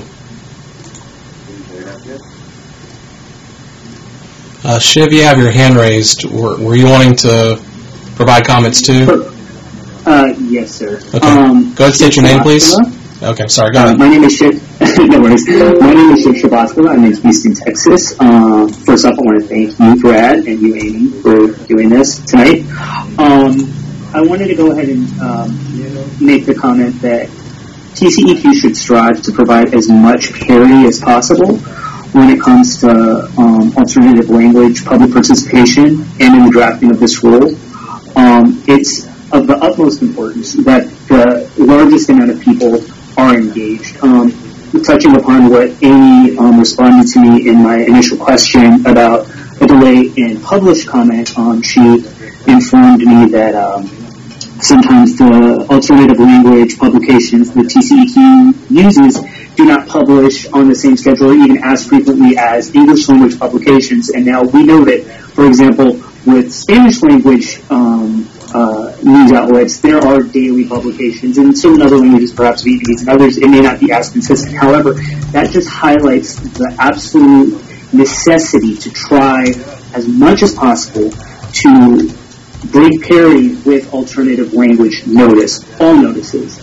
Shiv, you have your hand raised. Were you wanting to provide comments too? Yes, sir. Okay. Go ahead and state your name, please. Okay, sorry, go ahead. My name is Shiv. No worries. My name is Shiv Shabazkova. I'm in Houston, Texas. First off, I want to thank you, Brad, and you, Amy, for doing this tonight. I wanted to go ahead and make the comment that TCEQ should strive to provide as much parity as possible when it comes to alternative language public participation and in the drafting of this rule. It's of the utmost importance that the largest amount of people are engaged. Touching upon what Amy responded to me in my initial question about a delay in published comment, she informed me that sometimes the alternative language publications that TCEQ uses do not publish on the same schedule or even as frequently as English language publications. And now we know that, for example, with Spanish language news outlets, there are daily publications. In certain other languages, perhaps Vietnamese and others, it may not be as consistent. However, that just highlights the absolute necessity to try as much as possible to bring parity with alternative language notice, all notices.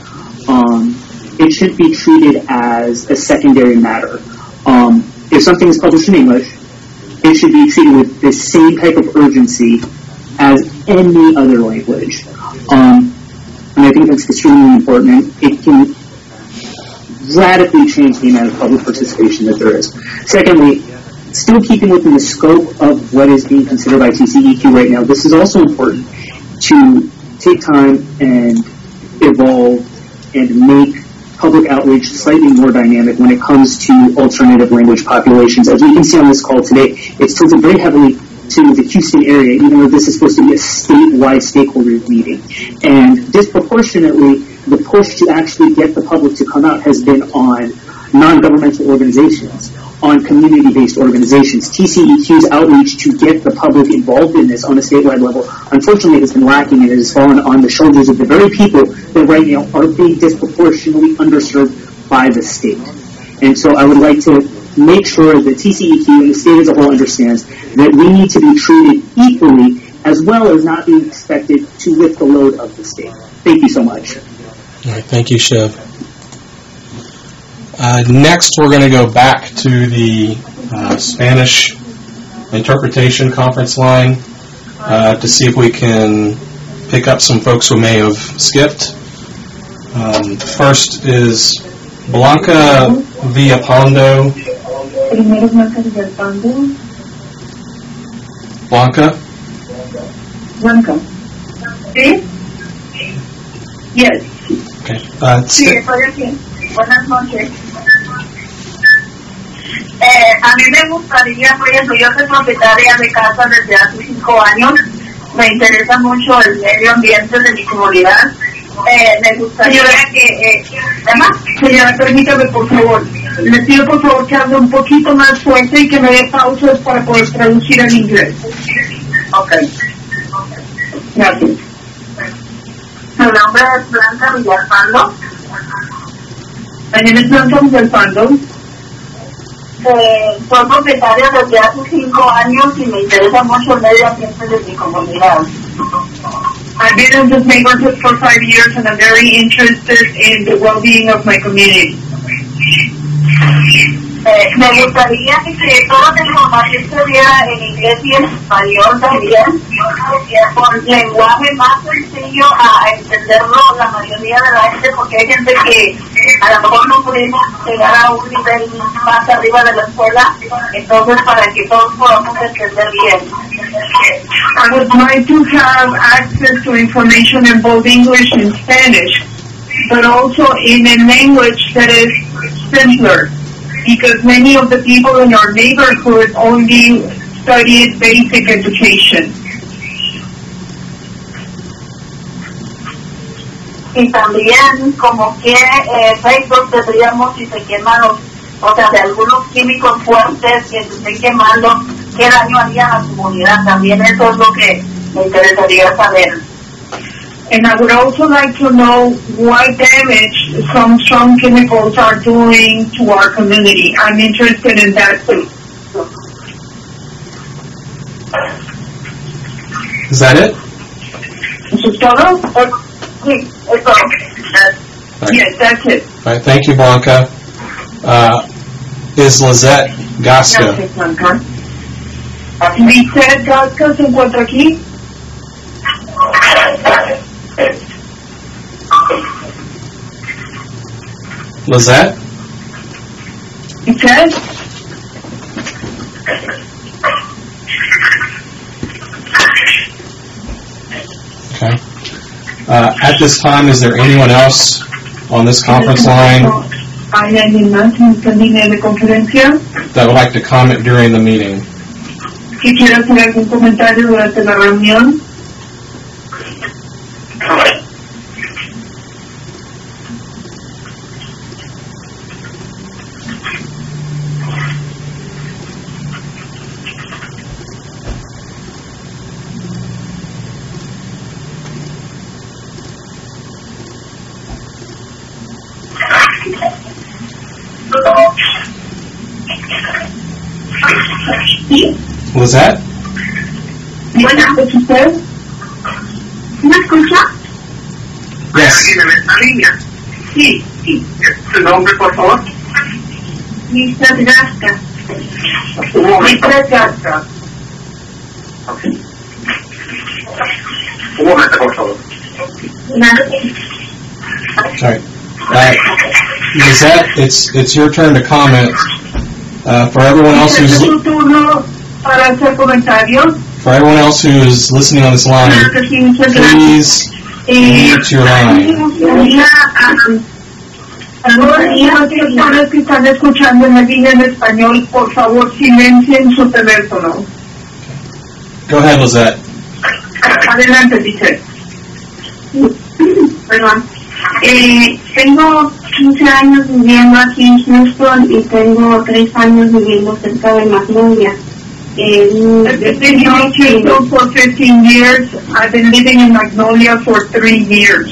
It should be treated as a secondary matter. If something is published in English, it should be treated with the same type of urgency as any other language. And I think that's extremely important. It can radically change the amount of public participation that there is. Secondly, still keeping within the scope of what is being considered by TCEQ right now, this is also important to take time and evolve and make public outreach slightly more dynamic when it comes to alternative language populations. As we can see on this call today, it's tilted very heavily to the Houston area, even though this is supposed to be a statewide stakeholders meeting. And disproportionately, the push to actually get the public to come out has been on non-governmental organizations, on community-based organizations. TCEQ's outreach to get the public involved in this on a statewide level, unfortunately, has been lacking, and it has fallen on the shoulders of the very people that right now are being disproportionately underserved by the state. And so I would like to make sure that TCEQ and the state as a whole understands that we need to be treated equally as well as not being expected to lift the load of the state. Thank you so much. All right, thank you, Shiv. Next, we're going to go back to the Spanish interpretation conference line to see if we can pick up some folks who may have skipped. First is Blanca Villapando. Blanca? ¿Sí? Yes. Okay. Sí, estoy aquí. Buenas noches. A mí me gustaría, por ejemplo, yo soy propietaria de casa desde hace 5 años. Me interesa mucho el medio ambiente de mi comunidad. Me gustaría que... señora, permítame, por favor. Le pido, por favor, que hable un poquito más fuerte y que me dé pausas para poder traducir en inglés. Ok. Gracias. Mi nombre es Blanca Villalpando. My name is Blanca Villalpando. Soy propietaria desde hace 5 años y me interesa mucho el medio ambiente de mi comunidad. I've been in this neighborhood for 5 years and I'm very interested in the well-being of my community. Me gustaría que toda la información se viera en inglés y en español también, con lenguaje más sencillo a entenderlo la mayoría de la gente, porque hay gente que a lo mejor no podemos llegar a un nivel más arriba de la escuela, entonces para que todos podamos entender bien. I would like to have access to information in both English and Spanish, but also in a language that is simpler. Because many of the people in our neighborhood only studied basic education. Y también como que efectos tendríamos si se queman de algunos químicos fuertes que se estén quemando, qué daño haría a la comunidad. También eso es lo que me interesaría saber. And I would also like to know what damage some strong chemicals are doing to our community. I'm interested in that too. Is that it? ¿Eso es todo? Sí, es todo. Yes, that's it. All right, thank you, Blanca. Is Lizette Gasca? Gracias, Blanca. Lizette Gasca se encuentra aquí. Lizette? Lizette? Okay. At this time, is there anyone else on this conference line ¿Hay alguien más en esta línea de conferencia that would like to comment during the meeting? que quiera hacer algún comentario durante la reunión? ¿Sí? Lizette? Buenas, ¿es usted? ¿Me escucha? Yes. ¿Alguien en esta línea? Sí, sí. ¿Su nombre, por favor? Mr. Gasca. Un momento. Mr. Gasca. Un momento, por favor. All right. Lizette, it's your turn to comment. For everyone else Este es who's su turno para hacer comentarios. listening on this line, please mute your line. A las personas que están escuchando en la línea en español, por favor, silencien su teléfono. Go ahead, Lizette. Adelante, dice. Perdón. Tengo 15 años viviendo aquí en Houston y tengo 3 años viviendo cerca de Magnolia. I've been here in Houston for 15 years. I've been living in Magnolia for 3 years.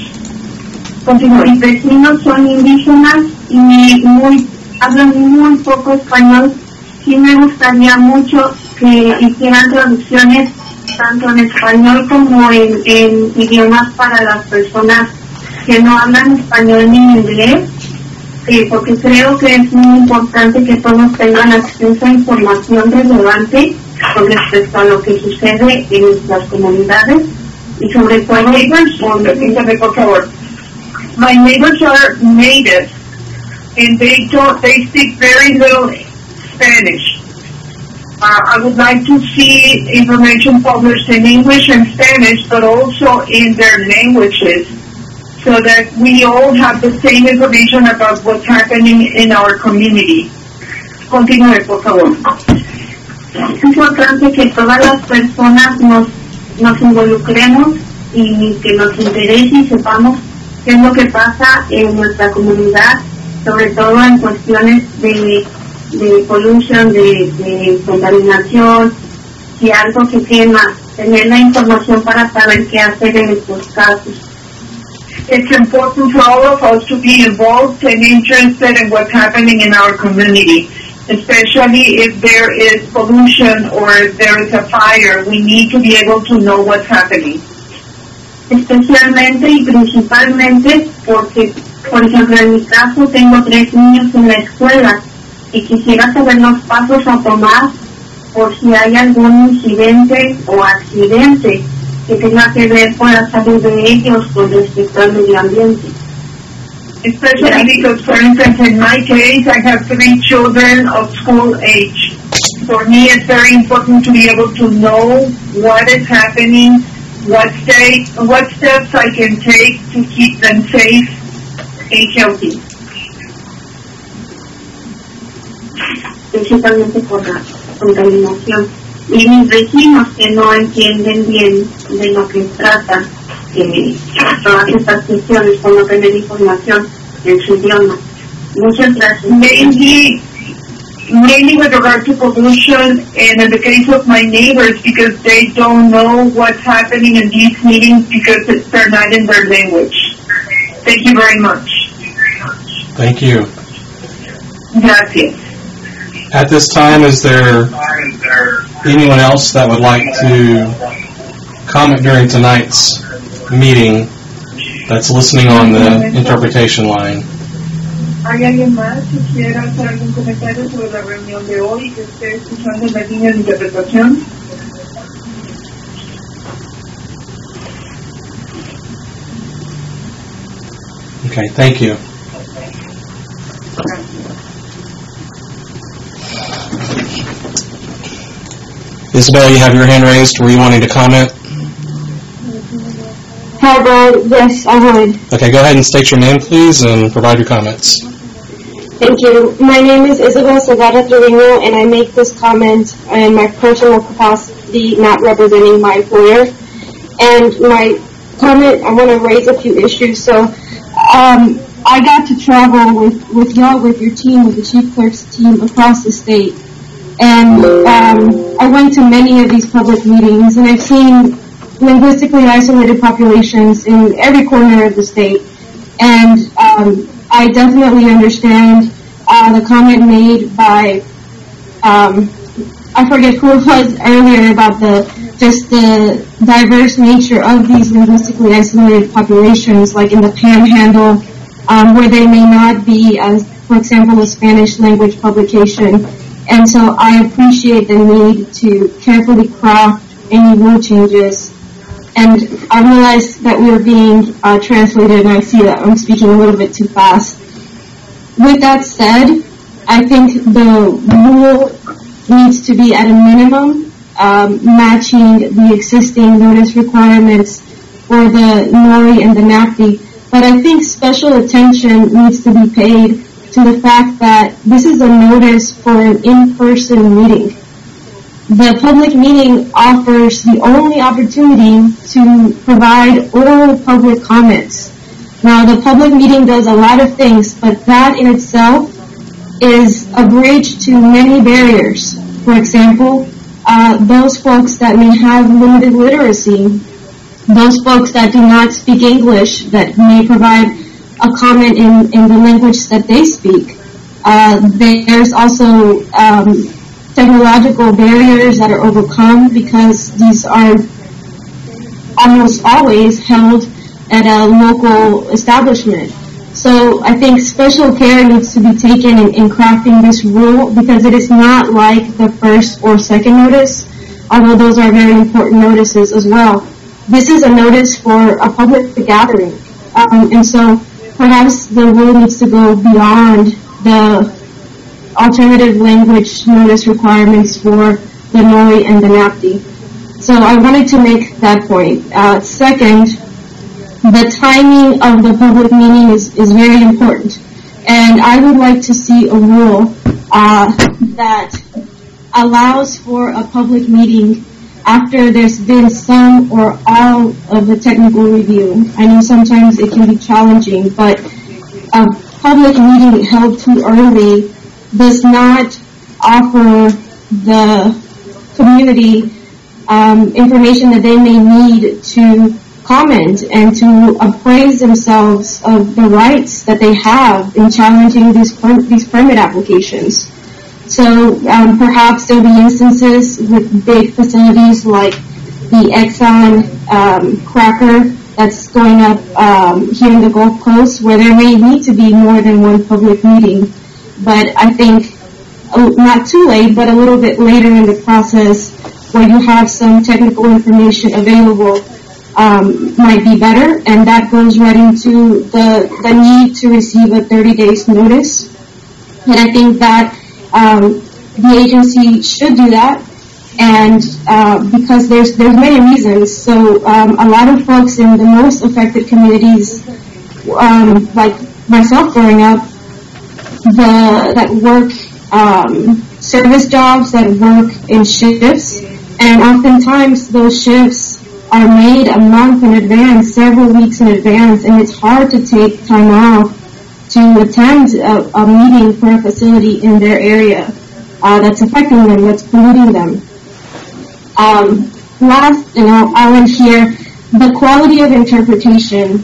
Mis vecinos son indígenas y hablan muy poco español. Sí me gustaría mucho que hicieran traducciones tanto en español como en idiomas para las personas que no hablan español ni inglés, porque creo que es muy importante que todos tengan acceso a información relevante con respecto a lo que sucede en nuestras comunidades y sobre todo por favor. My neighbors are natives, and they speak very little Spanish. I would like to see information published in English and Spanish, but also in their languages, so that we all have the same information about what's happening in our community. Continúe, por favor. Es importante que todas las personas nos involucremos y que nos interese y sepamos qué es lo que pasa en nuestra comunidad, sobre todo en cuestiones de pollution, de contaminación, si algo se quema, tener la información para saber qué hacer en estos casos. It's important for all of us to be involved and interested in what's happening in our community, especially if there is pollution or if there is a fire. We need to be able to know what's happening. Especialmente y principalmente porque, por ejemplo, en mi caso tengo 3 niños en la escuela y quisiera saber los pasos a tomar por si hay algún incidente o accidente que tenga que ver con la salud de ellos con respecto al medio ambiente. Especially because, for instance, in my case, I have 3 children of school age. For me, it's very important to be able to know what is happening, what steps I can take to keep them safe and healthy. Principalmente por la contaminación. Y mis vecinos que no entienden bien de lo que trata todas estas cuestiones, por no tener información en su idioma. Muchas gracias. mainly with regard to pollution, and in the case of my neighbors, because they don't know what's happening in these meetings because they're not in their language. Thank you very much. Thank you. Gracias. At this time, is there anyone else that would like to comment during tonight's meeting that's listening on the interpretation line? ¿Hay alguien más que quiera hacer algún comentario sobre la reunión de hoy que esté escuchando en la línea de interpretación? Okay, thank you. Isabel, you have your hand raised. Were you wanting to comment? Hi, Brad. Yes, I would. Okay, go ahead and state your name, please, and provide your comments. Thank you. My name is Isabel Sagara Trevino, and I make this comment in my personal capacity, not representing my employer. And my comment, I want to raise a few issues. So, I got to travel with y'all, with your team, with the chief clerk's team across the state. And I went to many of these public meetings, and I've seen linguistically isolated populations in every corner of the state. And I definitely understand the comment made by, I forget who it was earlier, about the diverse nature of these linguistically isolated populations, like in the Panhandle, where they may not be, as, for example, a Spanish language publication. And so I appreciate the need to carefully craft any rule changes. And I realize that we are being translated, and I see that I'm speaking a little bit too fast. With that said, I think the rule needs to be at a minimum matching the existing notice requirements for the NORI and the NAPTI. But I think special attention needs to be paid to the fact that this is a notice for an in-person meeting. The public meeting offers the only opportunity to provide oral public comments. Now, the public meeting does a lot of things, but that in itself is a bridge to many barriers. For example, those folks that may have limited literacy, those folks that do not speak English, that may provide a comment in the language that they speak. There's also technological barriers that are overcome because these are almost always held at a local establishment. So I think special care needs to be taken in crafting this rule, because it is not like the first or second notice, although those are very important notices as well. This is a notice for a public gathering, and so perhaps the rule needs to go beyond the alternative language notice requirements for the NORI and the NAPTI. So I wanted to make that point. Second, the timing of the public meeting is very important. And I would like to see a rule that allows for a public meeting after there's been some or all of the technical review. I know sometimes it can be challenging, but a public meeting held too early does not offer the community information that they may need to comment and to appraise themselves of the rights that they have in challenging these permit applications. So perhaps there'll be instances with big facilities like the Exxon cracker that's going up here in the Gulf Coast, where there may need to be more than one public meeting. But I think not too late, but a little bit later in the process, where you have some technical information available, might be better. And that goes right into the need to receive a 30 days notice. And I think that the agency should do that, and because there's many reasons. So a lot of folks in the most affected communities, like myself growing up, that work service jobs, that work in shifts, and oftentimes those shifts are made a month in advance, several weeks in advance, and it's hard to take time off to attend a meeting for a facility in their area. that's affecting them, that's polluting them. Last, I'll end here, the quality of interpretation.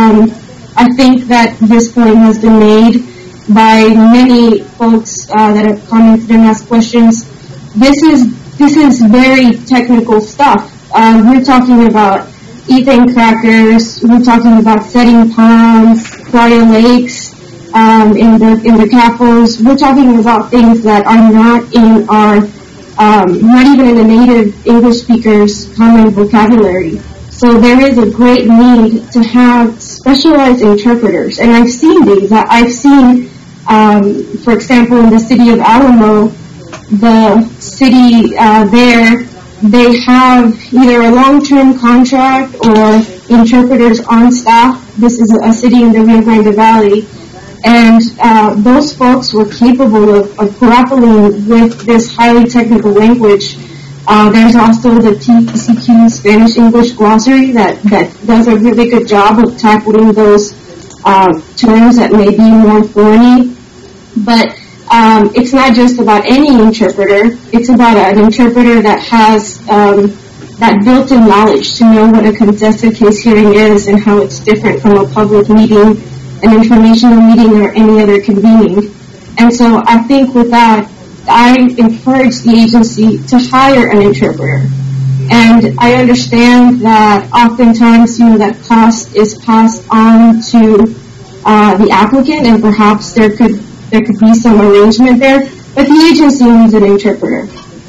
I think that this point has been made by many folks that have commented and asked questions. This is very technical stuff. We're talking about ethane crackers. We're talking about setting ponds, Playa Lakes, in the CAFOs. We're talking about things that are not in our, not even in the native English speakers' common vocabulary. So there is a great need to have specialized interpreters, and I've seen these. I've seen, for example, in the city of Alamo, the city there, they have either a long-term contract or interpreters on staff. This is a city in the Rio Grande Valley, and those folks were capable of grappling with this highly technical language. There's also the TCQ Spanish-English glossary that does a really good job of tackling those terms that may be more thorny. But it's not just about any interpreter. It's about an interpreter that has that built-in knowledge to know what a contested case hearing is and how it's different from a public meeting, an informational meeting, or any other convening. And so I think with that, I encourage the agency to hire an interpreter. And I understand that oftentimes, that cost is passed on to the applicant, and perhaps there could be some arrangement there. But the agency needs an interpreter.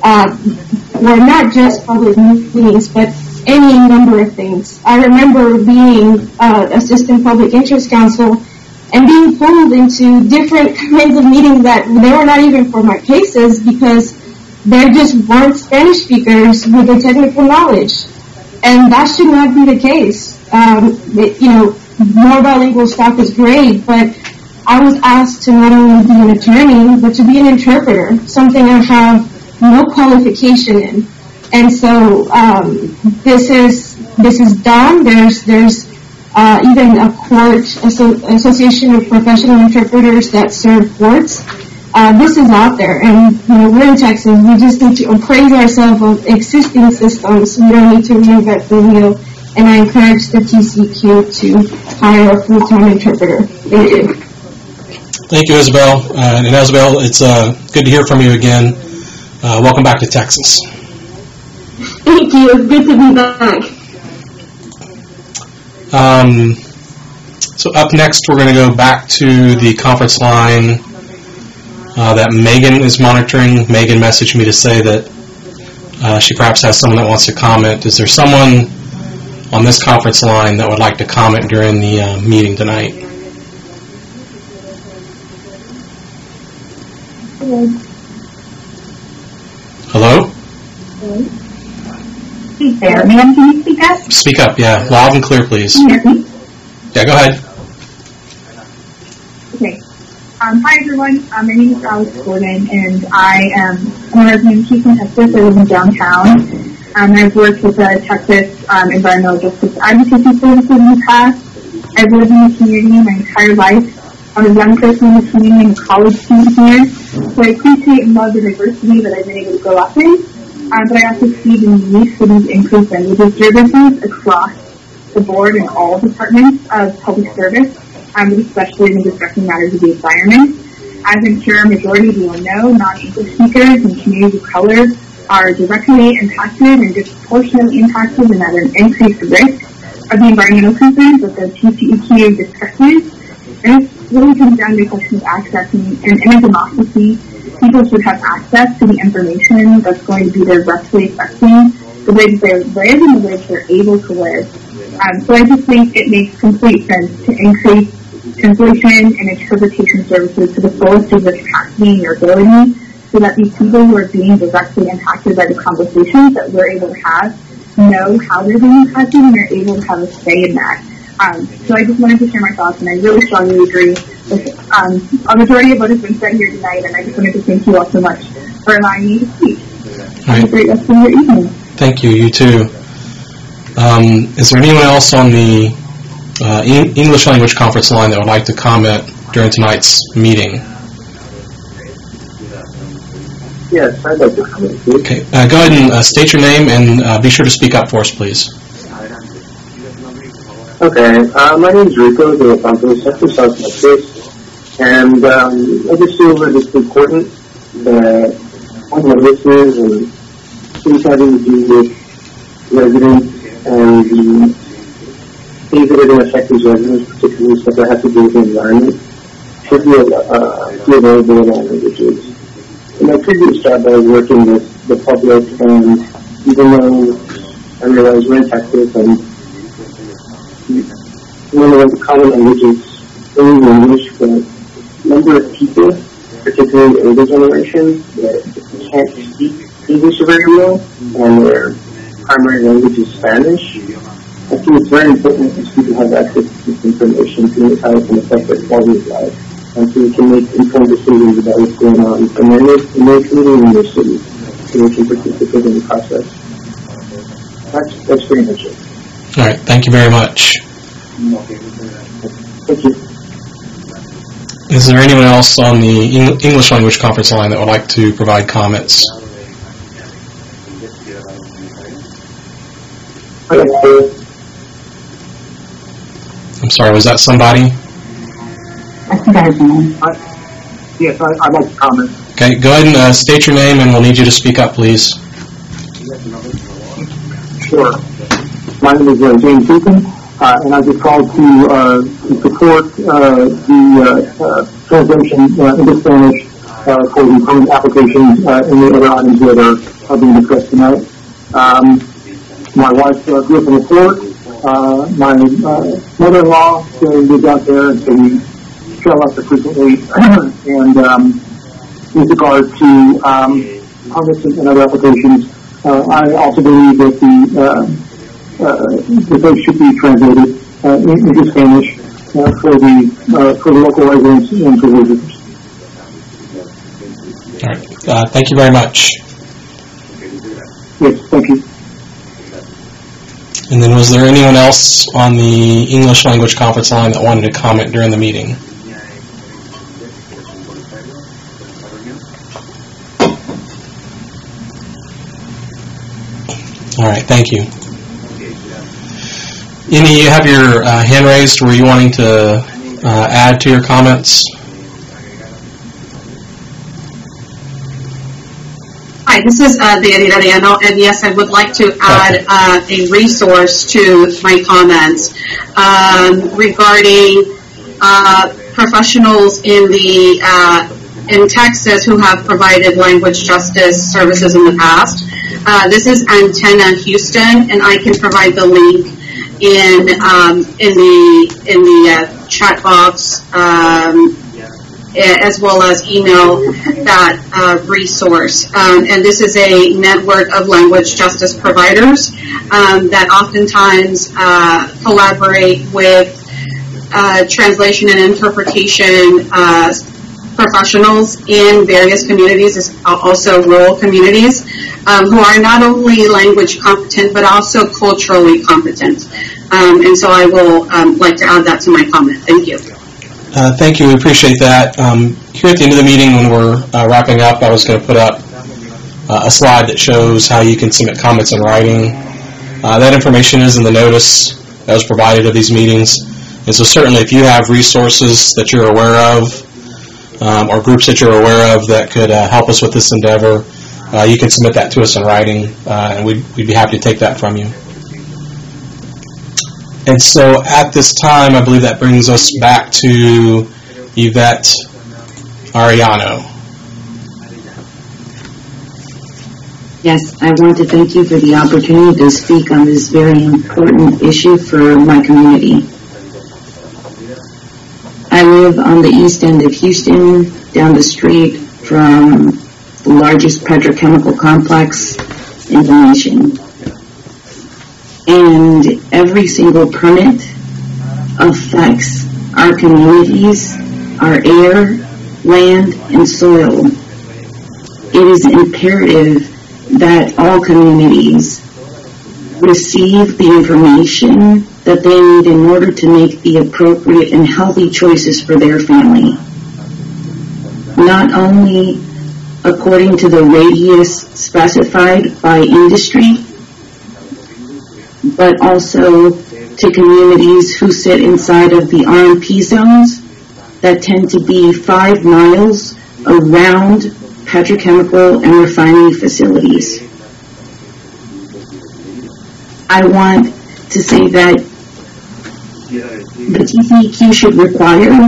Well, not just public meetings, but any number of things. I remember being assistant public interest counsel and being pulled into different kinds of meetings that they were not even for my cases because there just weren't Spanish speakers with the technical knowledge. And that should not be the case. More bilingual staff is great, but I was asked to not only be an attorney, but to be an interpreter, something I have no qualification in. And so this is done. There's even a court association of professional interpreters that serve courts. This is out there, and we're in Texas. We just need to appraise ourselves of existing systems. We don't need to reinvent the wheel. And I encourage the TCQ to hire a full-time interpreter. Thank you. Thank you, Isabel. And Isabel, it's good to hear from you again. Welcome back to Texas. Thank you. It's good to be back. So up next, we're going to go back to the conference line that Megan is monitoring. Megan messaged me to say that she perhaps has someone that wants to comment. Is there someone on this conference line that would like to comment during the meeting tonight? Hello? Hey there, ma'am, can you speak up? Speak up, yeah. Loud and clear, please. Can you hear me? Yeah, go ahead. Okay. Hi, everyone. My name is Alex Gordon, and I'm a resident of Houston, Texas. I live in downtown. I've worked with the Texas Environmental Justice Advocacy Services in the past. I've lived in the community my entire life. I'm a young person in the community and a college student here. So I appreciate and love the diversity that I've been able to grow up in. But I also see the need for these increased language services across the board in all departments of public service, but especially in discussing matters of the environment. As I'm sure a majority of you will know, non-English speakers and communities of color are directly impacted and disproportionately impacted and at an increased risk of the environmental concerns that the TCEQ discusses. And it really comes down to a question of access. And in a democracy, people should have access to the information that's going to be directly affecting the way that they live and the way that they're able to live. So I just think it makes complete sense to increase translation and interpretation services to the fullest of their capacity and their ability so that these people who are being directly impacted by the conversations that we're able to have know how they're being impacted and they're able to have a say in that. So I just wanted to share my thoughts, and I really strongly agree with a majority of what has been said here tonight, and I just wanted to thank you all so much for allowing me to speak. Have a great rest of your evening. Thank you. You too. Is there anyone else on the English language conference line that would like to comment during tonight's meeting? Yes, I'd like to comment, please. Okay, go ahead and state your name and be sure to speak up for us, please. Okay, my name is Rico de Los Santos, Central South Texas, and I just feel that it's important that all my listeners and things having to do with residents and the things that are going to affect these residents, particularly stuff that has to do with the environment, should be available in all languages. In my previous job, I was working with the public, and even though I realize we're in Texas and one of the common languages is English, but a number of people, particularly the older generation, that can't speak English very well, and their primary language is Spanish. I think it's very important that people have access to this information to know how it can affect their quality of life, and so we can make informed decisions about what's going on in their community and in their city, so we can participate in the process. That's pretty much it. All right, thank you very much. Thank you. Is there anyone else on the English language conference line that would like to provide comments? I'm sorry, was that somebody? I think I have someone. Yes, I'd like to comment. Okay, go ahead and state your name, and we'll need you to speak up, please. Sure. My name is James Deacon, and I just called to support the translation into Spanish for the permanent applications and the other items that are being discussed tonight. My wife grew up in the Fort. My mother-in-law lives out there, and so we travel out there frequently. And with regard to permits and other applications, I also believe that that those should be translated into Spanish for the local residents and for visitors. All right. Thank you very much. Yes, thank you. And then was there anyone else on the English language conference line that wanted to comment during the meeting? All right, thank you. Any, you have your hand raised. Were you wanting to add to your comments? Hi, this is Danny Dariano, and yes, I would like to add a resource to my comments regarding professionals in Texas who have provided language justice services in the past. This is Antenna Houston, and I can provide the link in the chat box, as well as email that resource. And this is a network of language justice providers that oftentimes collaborate with translation and interpretation professionals in various communities, also rural communities, who are not only language competent but also culturally competent. And so I will like to add that to my comment. Thank you. Thank you. We appreciate that. Here at the end of the meeting, when we're wrapping up, I was going to put up a slide that shows how you can submit comments in writing. That information is in the notice that was provided of these meetings. And so certainly if you have resources that you're aware of or groups that you're aware of that could help us with this endeavor, you can submit that to us in writing, and we'd be happy to take that from you. And so at this time, I believe that brings us back to Yvette Arellano. Yes, I want to thank you for the opportunity to speak on this very important issue for my community. I live on the east end of Houston, down the street from the largest petrochemical complex in the nation. And every single permit affects our communities, our air, land, and soil. It is imperative that all communities receive the information that they need in order to make the appropriate and healthy choices for their family. Not only according to the radius specified by industry, but also to communities who sit inside of the RMP zones that tend to be 5 miles around petrochemical and refining facilities. I want to say that the TCEQ should require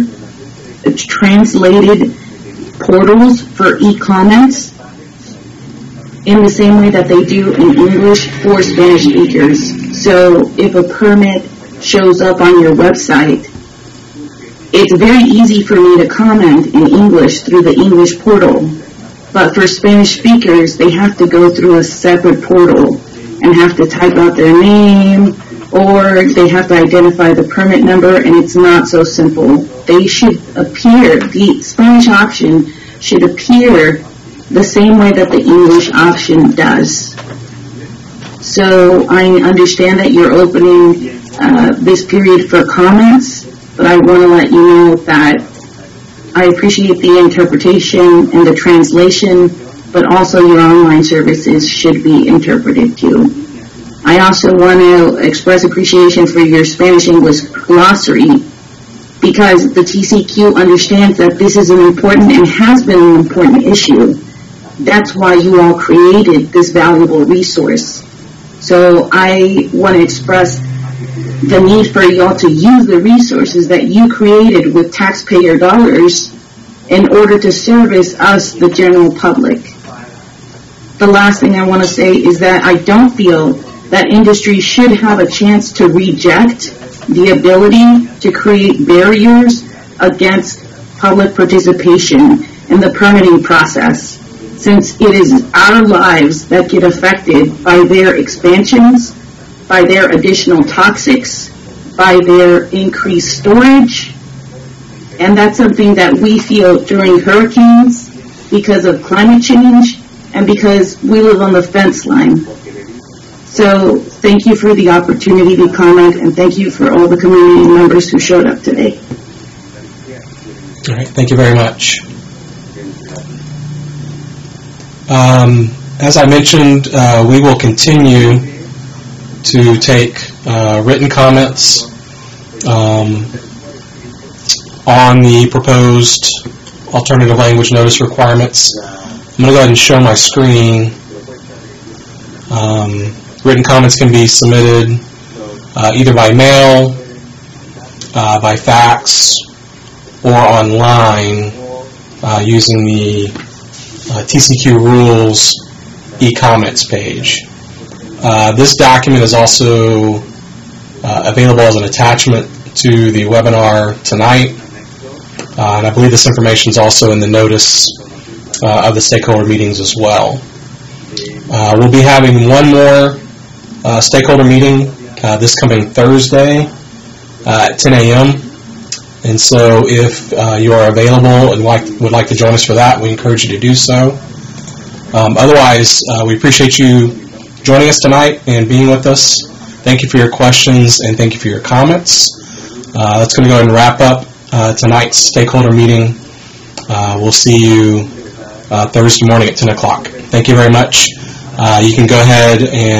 translated portals for e-comments in the same way that they do in English for Spanish speakers. So if a permit shows up on your website, it's very easy for me to comment in English through the English portal. But for Spanish speakers, they have to go through a separate portal and have to type out their name, or they have to identify the permit number, and it's not so simple. They should appear, the Spanish option should appear the same way that the English option does. So I understand that you're opening this period for comments, but I want to let you know that I appreciate the interpretation and the translation, but also your online services should be interpreted too. I also want to express appreciation for your Spanish-English glossary, because the TCEQ understands that this is an important and has been an important issue. That's why you all created this valuable resource. So I want to express the need for y'all to use the resources that you created with taxpayer dollars in order to service us, the general public. The last thing I want to say is that I don't feel that industry should have a chance to reject the ability to create barriers against public participation in the permitting process, since it is our lives that get affected by their expansions, by their additional toxics, by their increased storage, and that's something that we feel during hurricanes because of climate change and because we live on the fence line. So thank you for the opportunity to comment, and thank you for all the community members who showed up today. All right, thank you very much. As I mentioned, we will continue to take written comments on the proposed alternative language notice requirements. I'm going to go ahead and show my screen. Written comments can be submitted either by mail, by fax, or online using the TCEQ rules e-comments page. This document is also available as an attachment to the webinar tonight, and I believe this information is also in the notice of the stakeholder meetings as well. We'll be having one more stakeholder meeting this coming Thursday at 10 a.m. And so if you are available and would like to join us for that, we encourage you to do so. Otherwise, we appreciate you joining us tonight and being with us. Thank you for your questions and thank you for your comments. That's going to go ahead and wrap up tonight's stakeholder meeting. We'll see you Thursday morning at 10 o'clock. Thank you very much. You can go ahead and